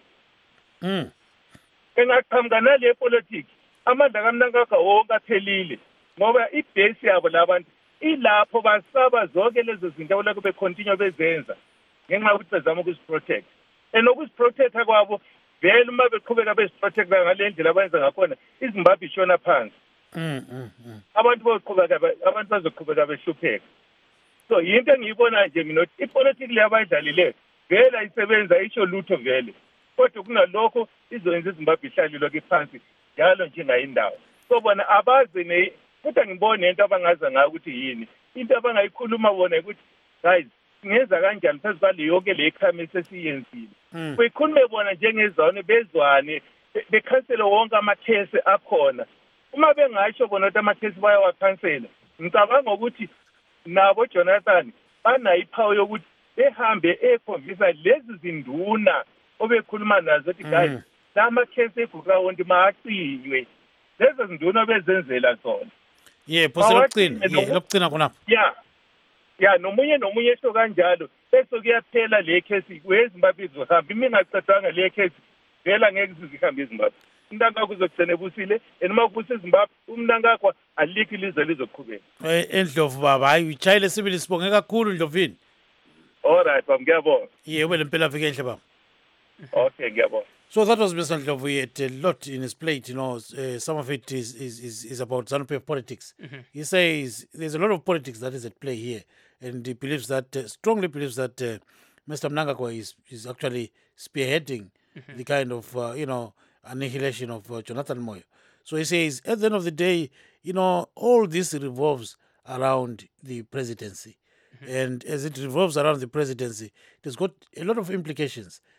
I: Engaqhamuka nale politiki amandla kaMnangagwa wonke aphelile ngoba ibase yabo labantu ilapho basaba zonke lezo zinto okuloko becontinue bezenza ngenxa ukuthi bezama ukuziprotect. Enokuziprotecta kwabo vele uma beqhubeka beziprotecta ngale ndlela abenza ngakhona iZimbabwe ishona phansi. Abantu bazoqhubeka behlupheka. So yinto engiyibona nje mina ukuthi ipolitiki le abayidlalile vele ayisebenza isho lutho vele. Kodwa kunalokho izoyenza iZimbabwe ihlalilwe kephansi njalo nje ngayindawo. So bona abazi futhi ngibone into abangaza ngayo ukuthi yini. Into abangayikhuluma bona ukuthi guys singenza kanjani phezu kwale yonke le crime esesiyenzile. Bekhulume bona njengezwane bezwane bekhansela wonke amakhesi akhona. Uma bengasho bona ukuthi amakhesi bayawakhansela, ngicabanga ukuthi nabo Jonathan banayo iphawu yokuthi behambe ekhonvisa lezi zinduna obekhuluma nazo ukuthi guys lamakhesi eGuqra wonke macinywe. Lezi zinduna bezenzela zona.
B: Phose lokucina khonapho.
I: Nomunye esho kanjalo bese kuyaphela le case kweZimbabwe izohamba. Mina ngicabanga le case vela ngeke sizihambe eZimbabwe. Umntanga kuzogcina ebusile enoma kubusa eZimbabwe uMnangagwa alikho ilizwe lizoqhubeka.
B: Endlovu baba hayi uchayile sibili sibonge kakhulu Ndlovini.
I: Alright baba ngiyabonga.
B: Ube lempela viki enhle baba.
I: Okay ngiyabonga.
B: So that was Mr. Ndlovu. He had a lot in his plate, some of it is about ZANU-PF politics. He says there's a lot of politics that is at play here, and he believes that, strongly believes that Mr. Mnangagwa is actually spearheading the kind of, annihilation of Jonathan Moyo. So he says, at the end of the day, all this revolves around the presidency. And as it revolves around the presidency, it has got a lot of implications.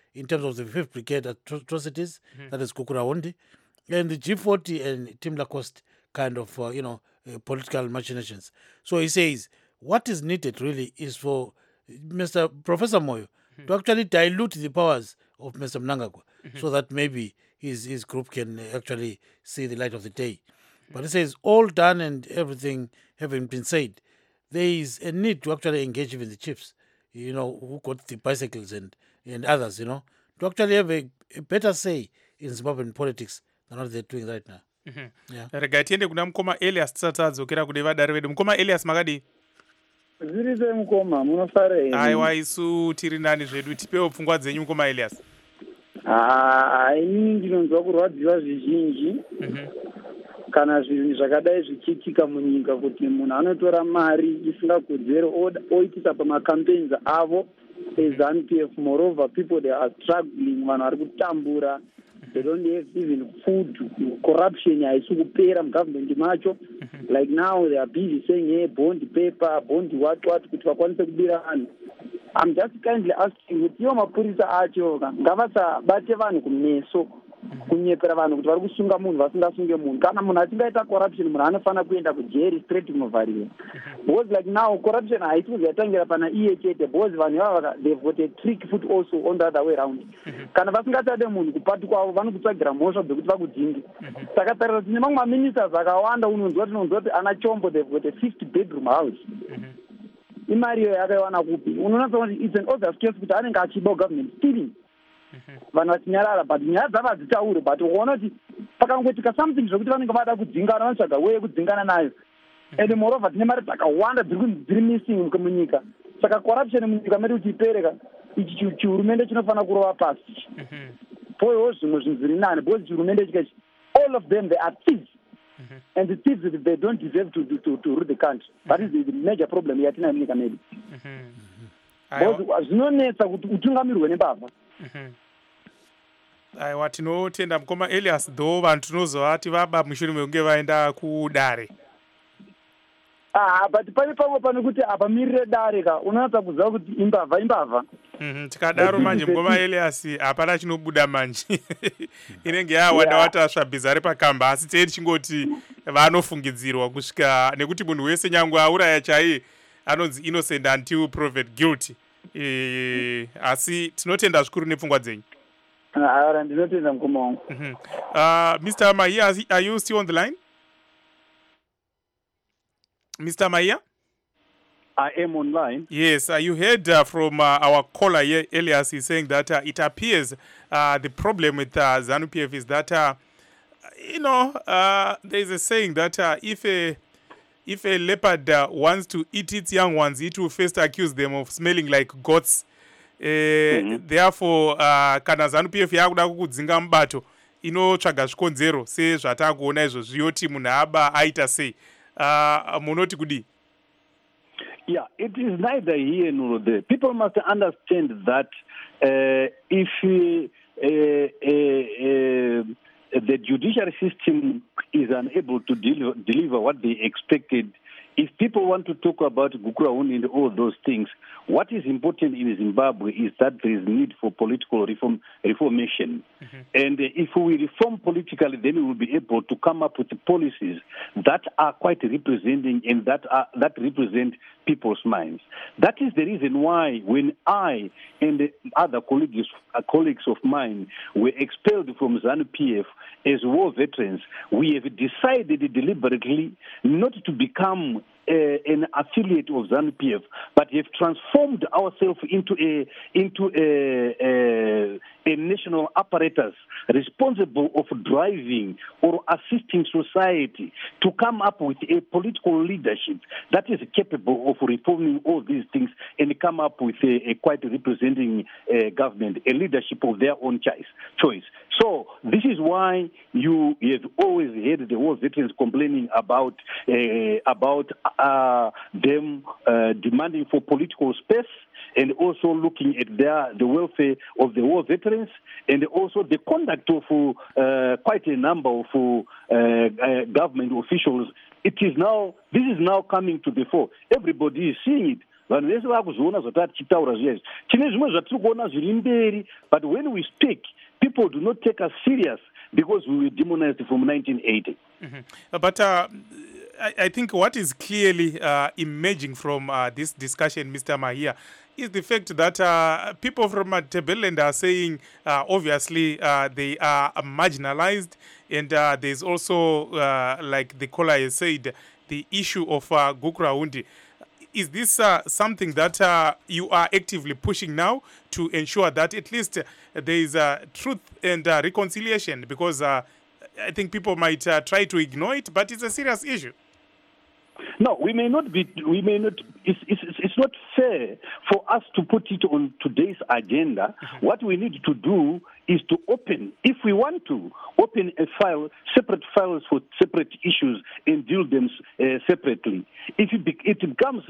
B: in terms of the 5th Brigade atrocities, that is Gukurahundi, and the G40 and Tim Lacoste kind of, political machinations. So he says, what is needed really is for Professor Moyo to actually dilute the powers of Mr. Mnangagwa so that maybe his group can actually see the light of the day. But he says, all done and everything having been said, there is a need to actually engage even the chiefs, who got the bicycles and others, to actually have a better say in Zimbabwean politics than what they're doing right now.
A: Rega tiende kuna mukoma Elias tisati tadzokera kune vadare vedu. Mukoma Elias makadi?
J: Zviri semukoma, munofara here?
A: Aiwa, isu tiri nani zvedu, tipewo pfungwa dzenyu mukoma Elias.
J: Inini ndinonzwa kurwadziwa zvizhinji kana zvinhu zvakadai zvichiitika munyika, kuti munhu anotora mari isingakodzeri oitisa pamacampaigns avo eZANU-PF. Moreover, people they are struggling, vanhu vari kutambura, they don't have even food, corruption haisi kupera mugovernment macho. Like now they are busy saying, hey, bond paper, bond what kuti vakwanise kubira vanhu. I'm just kindly asking kuti iwo mapurisa acho ngavasabate vanhu kumeso kunyepera vanhu kuti vari kusunga munhu vasingasunge munhu. Kana munhu achingaita corruption, munhu anofanira kuenda kujeri straight kunovhariwa. Because like now corruption haisi kuzotangira pana iye chete, because vanhu ivava they've got a trick foot also on the other way around. Kana vasingatade munhu kupati kwavo vanokutsvagira mhosva dzekuti vakudzinge. Saka tarira tine mamwe maministers akawanda unonzwa kuti ana Chombo they've got a 50-bedroom house. Imari iyo yakaiwana kupi? Unoona kuti it's an obvious case kuti anenge achiba government stealing. Vanhu vachinyarara, but nyaya dzavo hadzitaure, but ukaona kuti pakangoitika something zvokuti vanenge vada kudzingana, vanotsvaga way yekudzingana nayo. And moreover tine mari dzakawanda dziri missing munyika. Saka corruption munyika medu kuti ipereka, ichi chihurumende chinofanira kurova pasi. Poiwo zvimwe zvinhu zviri nani, because chihurumende chikachi, all of them they are thieves. And the thieves, they don't deserve to rule the country. That is the major problem yatina munyika medu. Zvinonetsa kuti utungamirwe nembavha.
A: Aiwa, tinotenda mukoma Elias, though vanhu tinozovati vaba mushure mekunge vaenda kudare.
J: But pane pamwe panokuti apamirire dare ka unowanza kuziva kuti imbavha.
A: Tikadaro manje mukoma Elias hapana chinobuda manje. Inenge yawanda watasva bhizari pakamba, asi tei tichingoti vanofungidzirwa kusvika, nekuti munhu wese nyangwe auraya chaiye anonzi innocent until proved guilty. Asi tinotenda zvikuru nepfungwa dzenyu.
J: Ndinotenda mukoma wangu.
A: Mr. Maia, are you still on the line? Mr. Maia?
D: I am online.
A: Yes, you heard from our caller here, Elias, is saying that it appears the problem with ZANU-PF is that, there is a saying that if a leopard wants to eat its young ones, it will first accuse them of smelling like goats. Therefore, kana ZANU-PF yakuda kukudzinga mubato, inotsvaga zvikonzero sezvatakuona izvozvo yoti munhu aba aita sei. Munoti kudi?
D: Yeah, it is neither here nor there. People must understand that if the judiciary system is unable to deliver what they expected, if people want to talk about Gukurahundi and all those things, what is important in Zimbabwe is that there is need for political reformation. And if we reform politically, then we will be able to come up with policies that are quite representing and that represent people's minds. That is the reason why when I and other colleagues of mine were expelled from ZANU-PF as war veterans, we have decided deliberately not to become an affiliate of ZANU-PF, but have transformed ourselves into a national apparatus responsible of driving or assisting society to come up with a political leadership that is capable of reforming all these things and come up with a quite representing government, a leadership of their own choice. So this is why you have always heard the war veterans complaining about them demanding for political space, and also looking at the welfare of the war veterans, and also the conduct of quite a number of government officials. This is now coming to the fore. Everybody is seeing it. vanhu vese vakuzoona zvatari tichitaura zviya izvi. Tine zvimwe zvatiri kuona zviri mberi, but when we speak, people do not take us serious because we were demonized from 1980.
A: But I think what is clearly emerging from this discussion, Mr. Mahia, is the fact that people from Tebeleland are saying, obviously, they are marginalized, and there's also, like the caller has said, the issue of Gukuraundi. Is this something that you are actively pushing now to ensure that at least there is truth and reconciliation? Because I think people might try to ignore it, but it's a serious issue.
D: No, we may not. It's not fair for us to put it on today's agenda. What we need to do is to open, if we want to, open a file, separate files for separate issues and deal them separately. If it becomes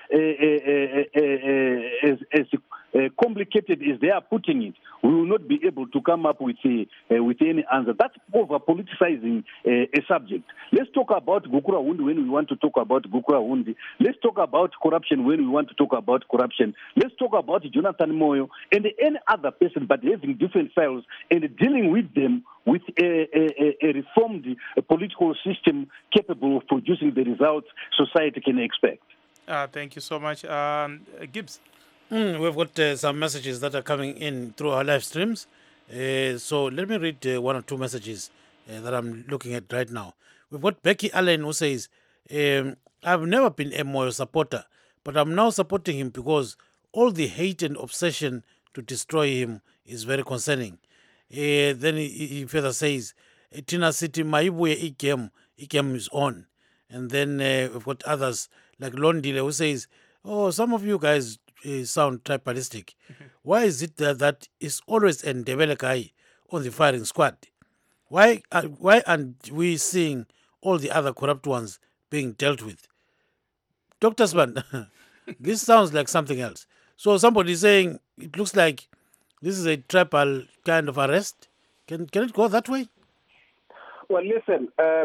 D: as complicated as they are putting it, we will not be able to come up with any answer. That's over politicizing a subject. Let's talk about Gukuraundi when we want to talk about Gukuraundi. Let's talk about corruption when we want to talk about corruption. Let's talk about Jonathan Moyo and any other person, but having different files and dealing with them with a reformed political system capable of producing the results society can expect.
A: Thank you so much. Gibbs?
B: We've got some messages that are coming in through our live streams. So let me read one or two messages that I'm looking at right now. We've got Becky Allen who says, I've never been a Moyo supporter, but I'm now supporting him because all the hate and obsession to destroy him is very concerning. Then he further says, Tina City, Maibuye Ikem is on. And then we've got others like Londile who says, oh, some of you guys sound tribalistic. Why is it that it's always a Ndebele guy on the firing squad? Why aren't we seeing all the other corrupt ones being dealt with? Dr. Span, this sounds like something else. So somebody is saying it looks like this is a tribal kind of arrest. Can it go that way?
H: Well, listen,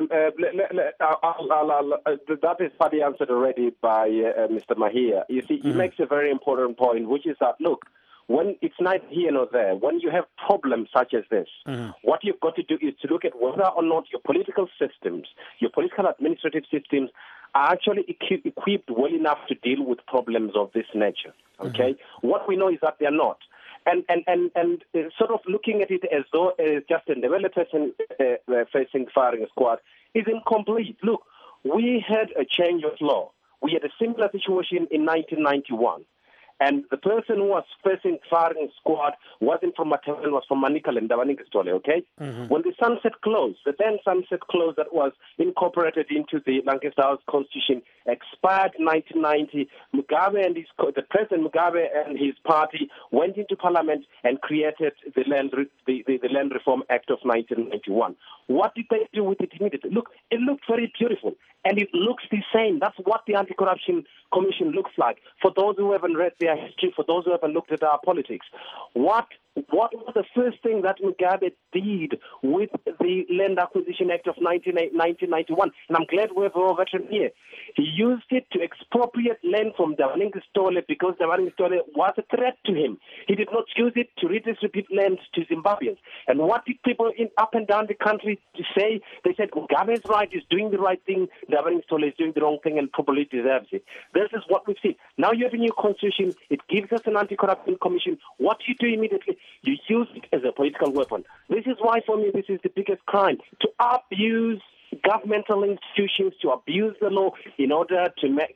H: that is partly answered already by Mr. Mahia. You see, he makes a very important point, which is that, look, when it's neither here nor there, when you have problems such as this, what you've got to do is to look at whether or not your political systems, your political administrative systems are actually equipped well enough to deal with problems of this nature, okay? What we know is that they are not. And sort of looking at it as though it's just a Ndebele person facing firing squad is incomplete. Look, we had a change of law. We had a similar situation in 1991. And the person who was facing firing squad wasn't from Matavele, was from Manicaland, Davaningistole, okay? When the Sunset Clause, the then Sunset Clause that was incorporated into the Lancaster House Constitution expired in 1990, Mugabe and the President Mugabe and his party went into Parliament and created the Land Reform Act of 1991. What did they do with it immediately? Look, it looked very beautiful, and it looks the same. That's what the Anti-Corruption Commission looks like. For those who haven't read their history, for those who haven't looked at our politics, what was the first thing that Mugabe did with the Land Acquisition Act of 1991? And I'm glad we have a veteran here. He used it to expropriate land from Davaningistole because Davaningistole was a threat to him. He did not use it to redistribute land to Zimbabweans. And what did people up and down the country say? They said Mugabe is right, he's doing the right thing, Davaningistole is doing the wrong thing and probably deserves it. This is what we've seen. Now you have a new constitution, it gives us an anti-corruption commission. What do you do immediately? You use it as a political weapon. This is why, for me, this is the biggest crime. To abuse governmental institutions, to abuse the law in order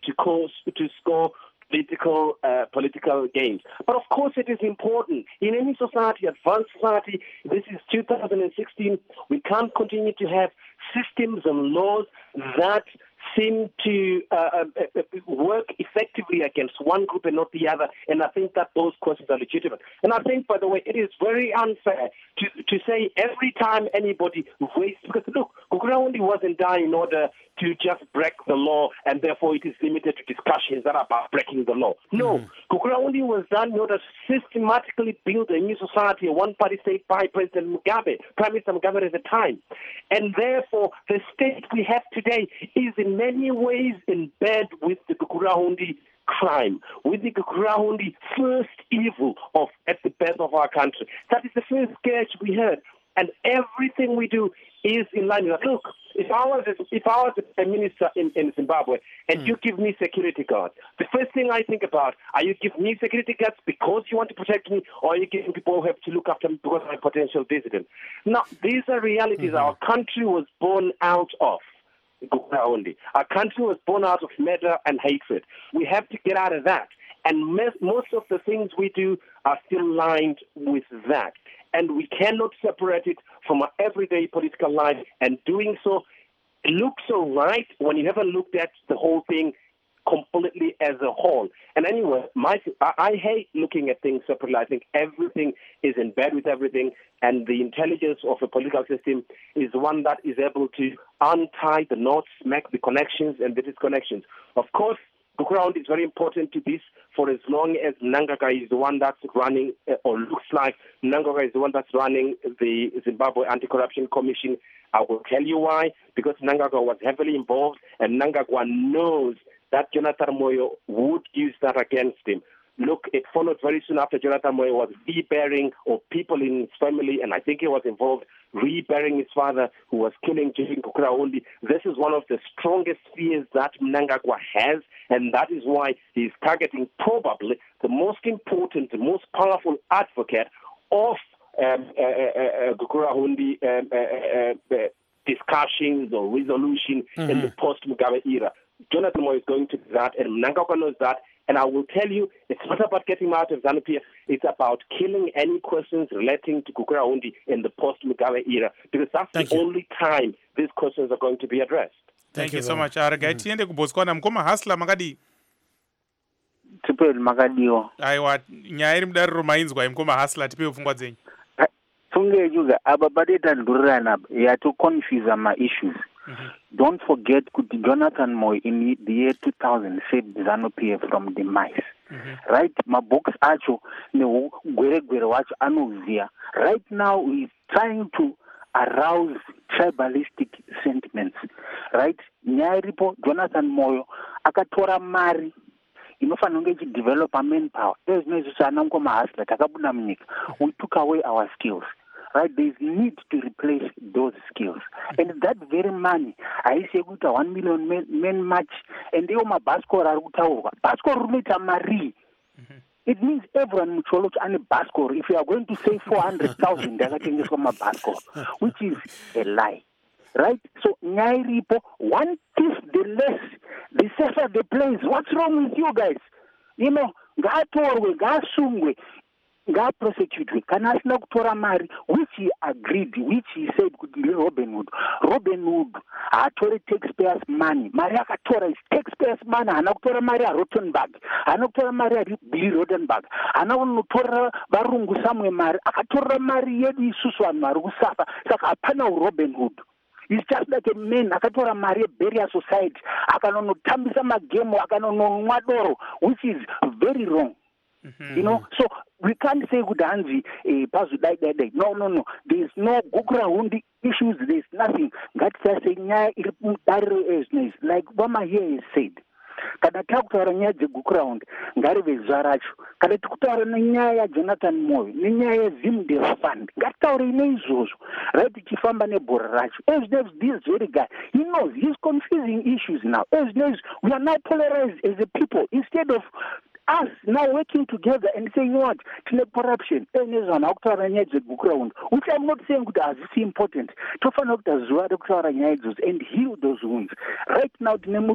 H: to score political gains. But of course it is important. In any society, advanced society, this is 2016, we can't continue to have systems and laws that seem to work effectively against one group and not the other, and I think that those questions are legitimate. And I think, by the way, it is very unfair to say every time anybody wastes, because look, Gukuraundi wasn't done in order to just break the law, and therefore it is limited to discussions that are about breaking the law. No, Gukuraundi was done in order to systematically build a new society, a one-party state by President Mugabe, Prime Minister Mugabe at the time. And therefore, the state we have today is in many ways in bed with the Gukuraundi crime, with the Gukurahundi first evil at the birth of our country. That is the first scourge we heard. And everything we do is in line with that. Look, if I was a minister in Zimbabwe and you give me security guards, the first thing I think about, are you giving me security guards because you want to protect me, or are you giving people who have to look after me because I'm a potential dissident? Now, these are realities our country was born out of. Only. Our country was born out of murder and hatred. We have to get out of that. And most of the things we do are still lined with that. And we cannot separate it from our everyday political life. And doing so looks all right when you haven't looked at the whole thing completely as a whole. And anyway, I hate looking at things separately. I think everything is in bed with everything, and the intelligence of a political system is one that is able to untie the knots, make the connections and the disconnections. Of course, Gukurahundi is very important to this for as long as Mnangagwa is the one that's running, or looks like Mnangagwa is the one that's running the Zimbabwe Anti-Corruption Commission. I will tell you why. Because Mnangagwa was heavily involved, and Mnangagwa knows that Jonathan Moyo would use that against him. Look, it followed very soon after Jonathan Moyo was reburying, or people in his family, and I think he was involved, reburying his father who was killing Jane Gukurahundi. This is one of the strongest fears that Mnangagwa has, and that is why he's targeting probably the most important, the most powerful advocate of Gukurahundi discussions or resolution in the post-Mugabe era. Jonathan Moyo is going to do that, and Mnangagwa knows that. And I will tell you, it's not about getting him out of ZANU-PF. It's about killing any questions relating to Gukurahundi in the post-Mugabe era, because that's the only time these questions are going to be addressed.
A: Thank you so much. Arga tiende kuBotswana mkoma hasla makadi.
K: Tipe makadiwa.
A: Aiwa nyaya iri mudariro mainzwa mkoma hasla tipe pfungwa dzenyu.
K: Funge juga ababadeta ndurana ya to confuse my issues. Don't forget kuti Jonathan Moyo in the year 2000 saved ZANU-PF from demise. Right? Mabox acho ne gwere wacho anoziya. Right now he's trying to arouse tribalistic sentiments. Right? Nyaripo Jonathan Moyo akatora mari inofanira kunge ichidevelopa manpower. Ezvinezvi zvanangoma hasla takabunda munyika. We took away our skills. Right, there is need to replace those skills. And that very money, I say, 1 million men march, and they are Baskor Arutawa. Baskor Rumita Marie. It means everyone mucholo and a Baskor. If you are going to say 400,000, they're getting this from a Baskor, which is a lie. Right? So, Nyairipo, 1/5 the less, the safer the place. What's wrong with you guys? You know, Gatorwe, Gasungwe. Ga prosecute kana asina kutora mari, which he agreed, which he said could be Robin Hood atore taxpayers money. Mari akatora is taxpayers money. Hana kutora mari ya Rottenberg, hana kutora mari ya Billy Rottenberg, hana kutora varungu samwe mari, akatora mari yedu isusu vanhu vari kusafa. Saka hapana Robin Hood. It's just like a man akatora mari barrier society akanonotambisa magemo akanononwa doro, which is very wrong. You know, so we can't say good hanzi day. No. There's no Gukurahundi issues. There's nothing. God says like Bama here has said. Kada takutaura nyaya dzeGukurahundi ngarive zuva racho. Kada tikutaura nenyaya yaJonathan Moyo nenyaya yeZimDef Fund ngatitaure neizvozvo. Right, tichifamba nebhora racho. This very guy, he knows he's confusing issues now. We are now polarized as a people instead of us now working together and saying, you know what, tine corruption, which I'm not saying that is important. And heal those wounds. Right now,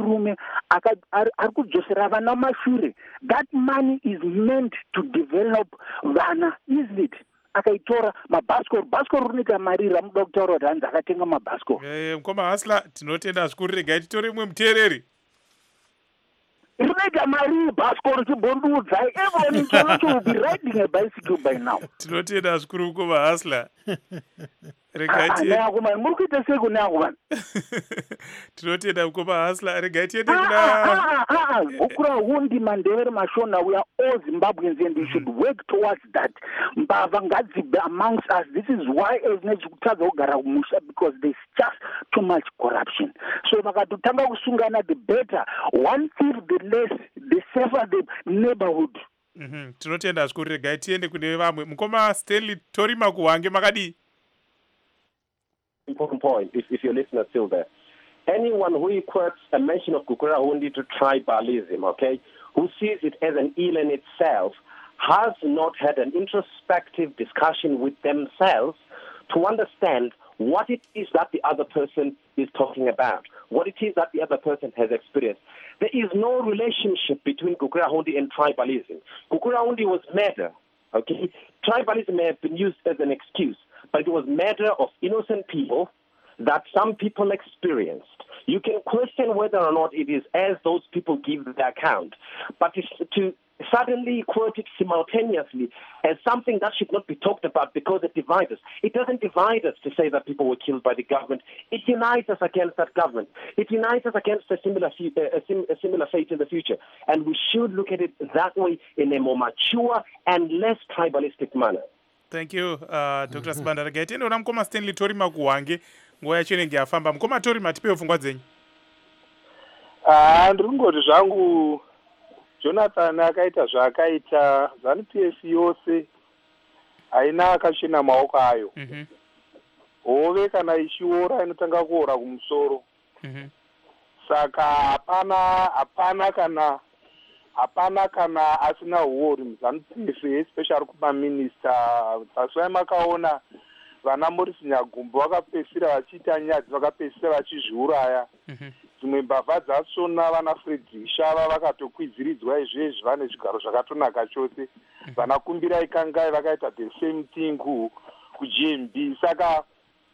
K: that money is meant to develop Ghana, isn't it? Akaitora mabaskor runika marira mudoktora danza akatenga mabaskor.
A: Mkoma hasla tinotenda zvikuru regai titore mwe mutereri.
K: Runika mari baskor chibondudza. Everyone in Toronto will be riding a bicycle by now.
A: Tinotenda zvikuru mkoma hasla. regai
K: neakomani muri kuita sei kuneakomani
A: tinotenda mukoma hasla regai tiende kuna
K: Gukurahundi mandevere mashona, we are all Zimbabweans and we should work towards that. Mbava ngadzibe amongst us. This is why ezinezikutaza kugara kumusha, because there's just too much corruption. So vakatotanga kusungana, the better. One thief, the less, the safer the neighborhood.
A: Tinotenda zvikuru. Regai tiende kune vamwe. Mukoma Stanley Torima Kuwange makadi.
H: Important point, if your listeners still there. Anyone who equates a mention of Gukurahundi to tribalism, okay, who sees it as an ill in itself, has not had an introspective discussion with themselves to understand what it is that the other person is talking about, what it is that the other person has experienced. There is no relationship between Gukurahundi and tribalism. Gukurahundi was murder, okay? Tribalism may have been used as an excuse, but it was murder of innocent people that some people experienced. You can question whether or not it is as those people give the account, but to suddenly quote it simultaneously as something that should not be talked about because it divides us. It doesn't divide us to say that people were killed by the government. It unites us against that government. It unites us against a similar fate in the future. And we should look at it that way in a more mature and less tribalistic manner.
A: Thank you, Dr. Sibanda. Tiende una mukoma Stanley Torima Kuwange. Nguva yacho inenge yafamba. Mukoma Torima, tipewo pfungwa dzenyu.
L: Ndiri kungoti zvangu Jonathan akaita zvaakaita, ZANU-PF yose haina akachena maoko ayo. Hove kana ichiora inotanga kuora kumusoro. Saka hapana kana asina huori muZANU-PF, especially kumaminista. Paswai makaona vana Morisi Nyagumbo vakapedzisira vachiita nyadzi, vakapedzisira vachizviuraya. Dzimwe mbavha dzasvona vana Frederick Shava vakatokwiziridzwa izvezvi, vane zvigaro zvakatonaka chose. Vana Kumbirai Kangai vakaita the same thing kuGMB. Saka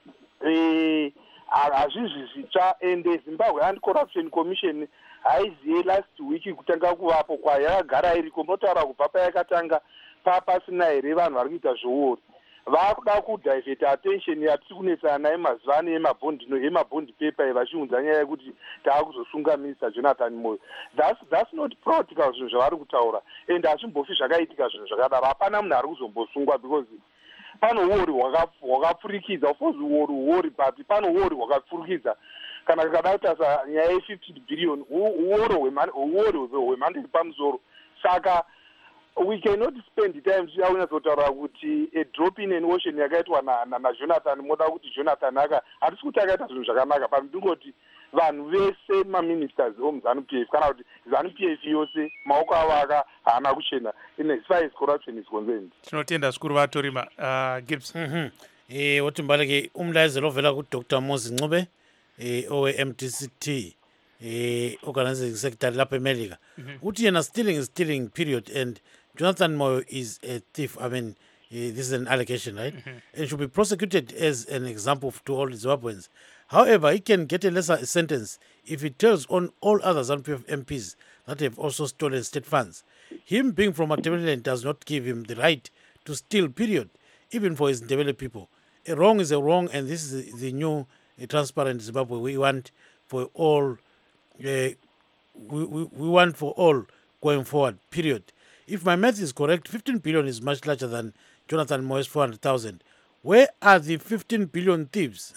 L: hazvizvi zvitsva, ende Zimbabwe Anti-Corruption Commission haiziye last week kutanga kuvapo kwayo, yakagara iriko. Motaura kubva payakatanga pasina here vanhu vari kuita zvouri. Vakuda kudivert attention yatiri kunetsana naye mazuva ano yemabhondi paper vachiunza nyaya yekuti taakuzosunga Minister Jonathan Moyo. That's not practical zvinhu zvavari kutaura, and hazvimbofi zvakaitika zvinhu zvakadaro. Hapana munhu ari kuzombosungwa because pano uori hwakapfurikidza. Of course uori, but pano uori hwakapfurikidza. Kana kakada kutarisa nyaya ye50 billion, uori hwemhando iri pamusoro. Saka we cannot spend time tichaunatsotaura kuti a drop in an ocean yakaitwa naJonathan moda kuti Jonathan hatisi kuti akaita zvinhu zvakanaka, but ndingoti vanhu vese maministers omuZANU-PF kana kuti ZANU-PF yose maoko avo haana kuchena in as far as corruption is concerned.
A: Tinotenda zvikuru vatorima. Gibbs.
B: Woti mbaleke umlayezelo ovela kuDr. Mozi Ncube owe-MDCT organizing secretary lapha eMelika. Uthi yena stealing is stealing, period, and Jonathan Moyo is a thief. I mean, this is an allegation, right? And should be prosecuted as an example to all Zimbabweans. However, he can get a lesser sentence if he tells on all other ZANU-PF MPs that have also stolen state funds. Him being from Matabeleland does not give him the right to steal, period, even for his Ndebele people. A wrong is a wrong, and this is the new transparent Zimbabwe we want for all. We want for all going forward, period. If my math is correct, 15 billion is much larger than Jonathan Moyo's 400,000. Where are the 15 billion thieves?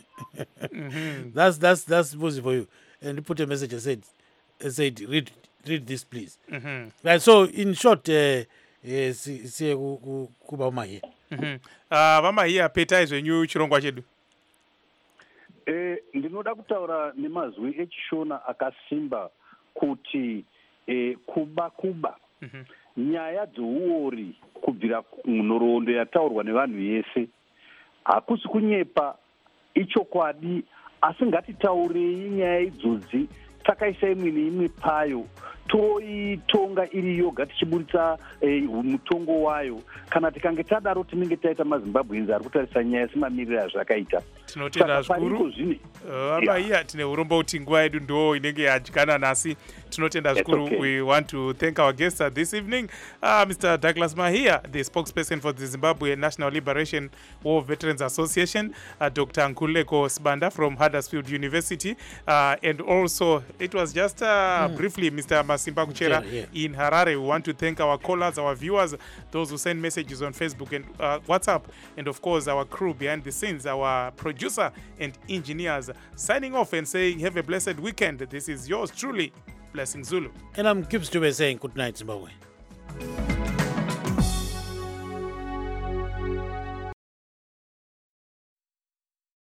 B: That's Mozi for you. And he put a message and said, read this, please. Right, so in short, siye kuba umahiya.
A: Vamahiya peta zvenyu chirongwa chedu.
D: Ndinoda kutaura nemazwi echishona akasimba kuti kuba nyaya dzouori kubvira munhoroondo yataurwa nevanhu vese hakusi kunyepa, ichokwadi, asi ngatitaurei nyaya idzodzi takaisa imwe neimwe payo toitonga iri yoga tichiburitsa mutongo wayo. Kana tikange tadaro tinenge taita maZimbabweans ari kutarisa nyaya semamiriro azvakaita.
A: Tinotenda zvikuru abaiya tine urombo kuti nguva yedu ndo inenge yadyana nasi. Tinotenda zvikuru. We want to thank our guests this evening, Mr. Douglas Mahia, the spokesperson for the Zimbabwe National Liberation War Veterans Association, Dr. Nkululeko Sibanda from Huddersfield University, and also it was just briefly Mr. Masimba Kuchera in Harare. We want to thank our callers, our viewers, those who send messages on Facebook and WhatsApp, and of course our crew behind the scenes, our producer and engineers, signing off and saying have a blessed weekend. This is yours truly, Blessing Zulu.
B: And I'm Gibbs to be saying good night, Zimbabwe.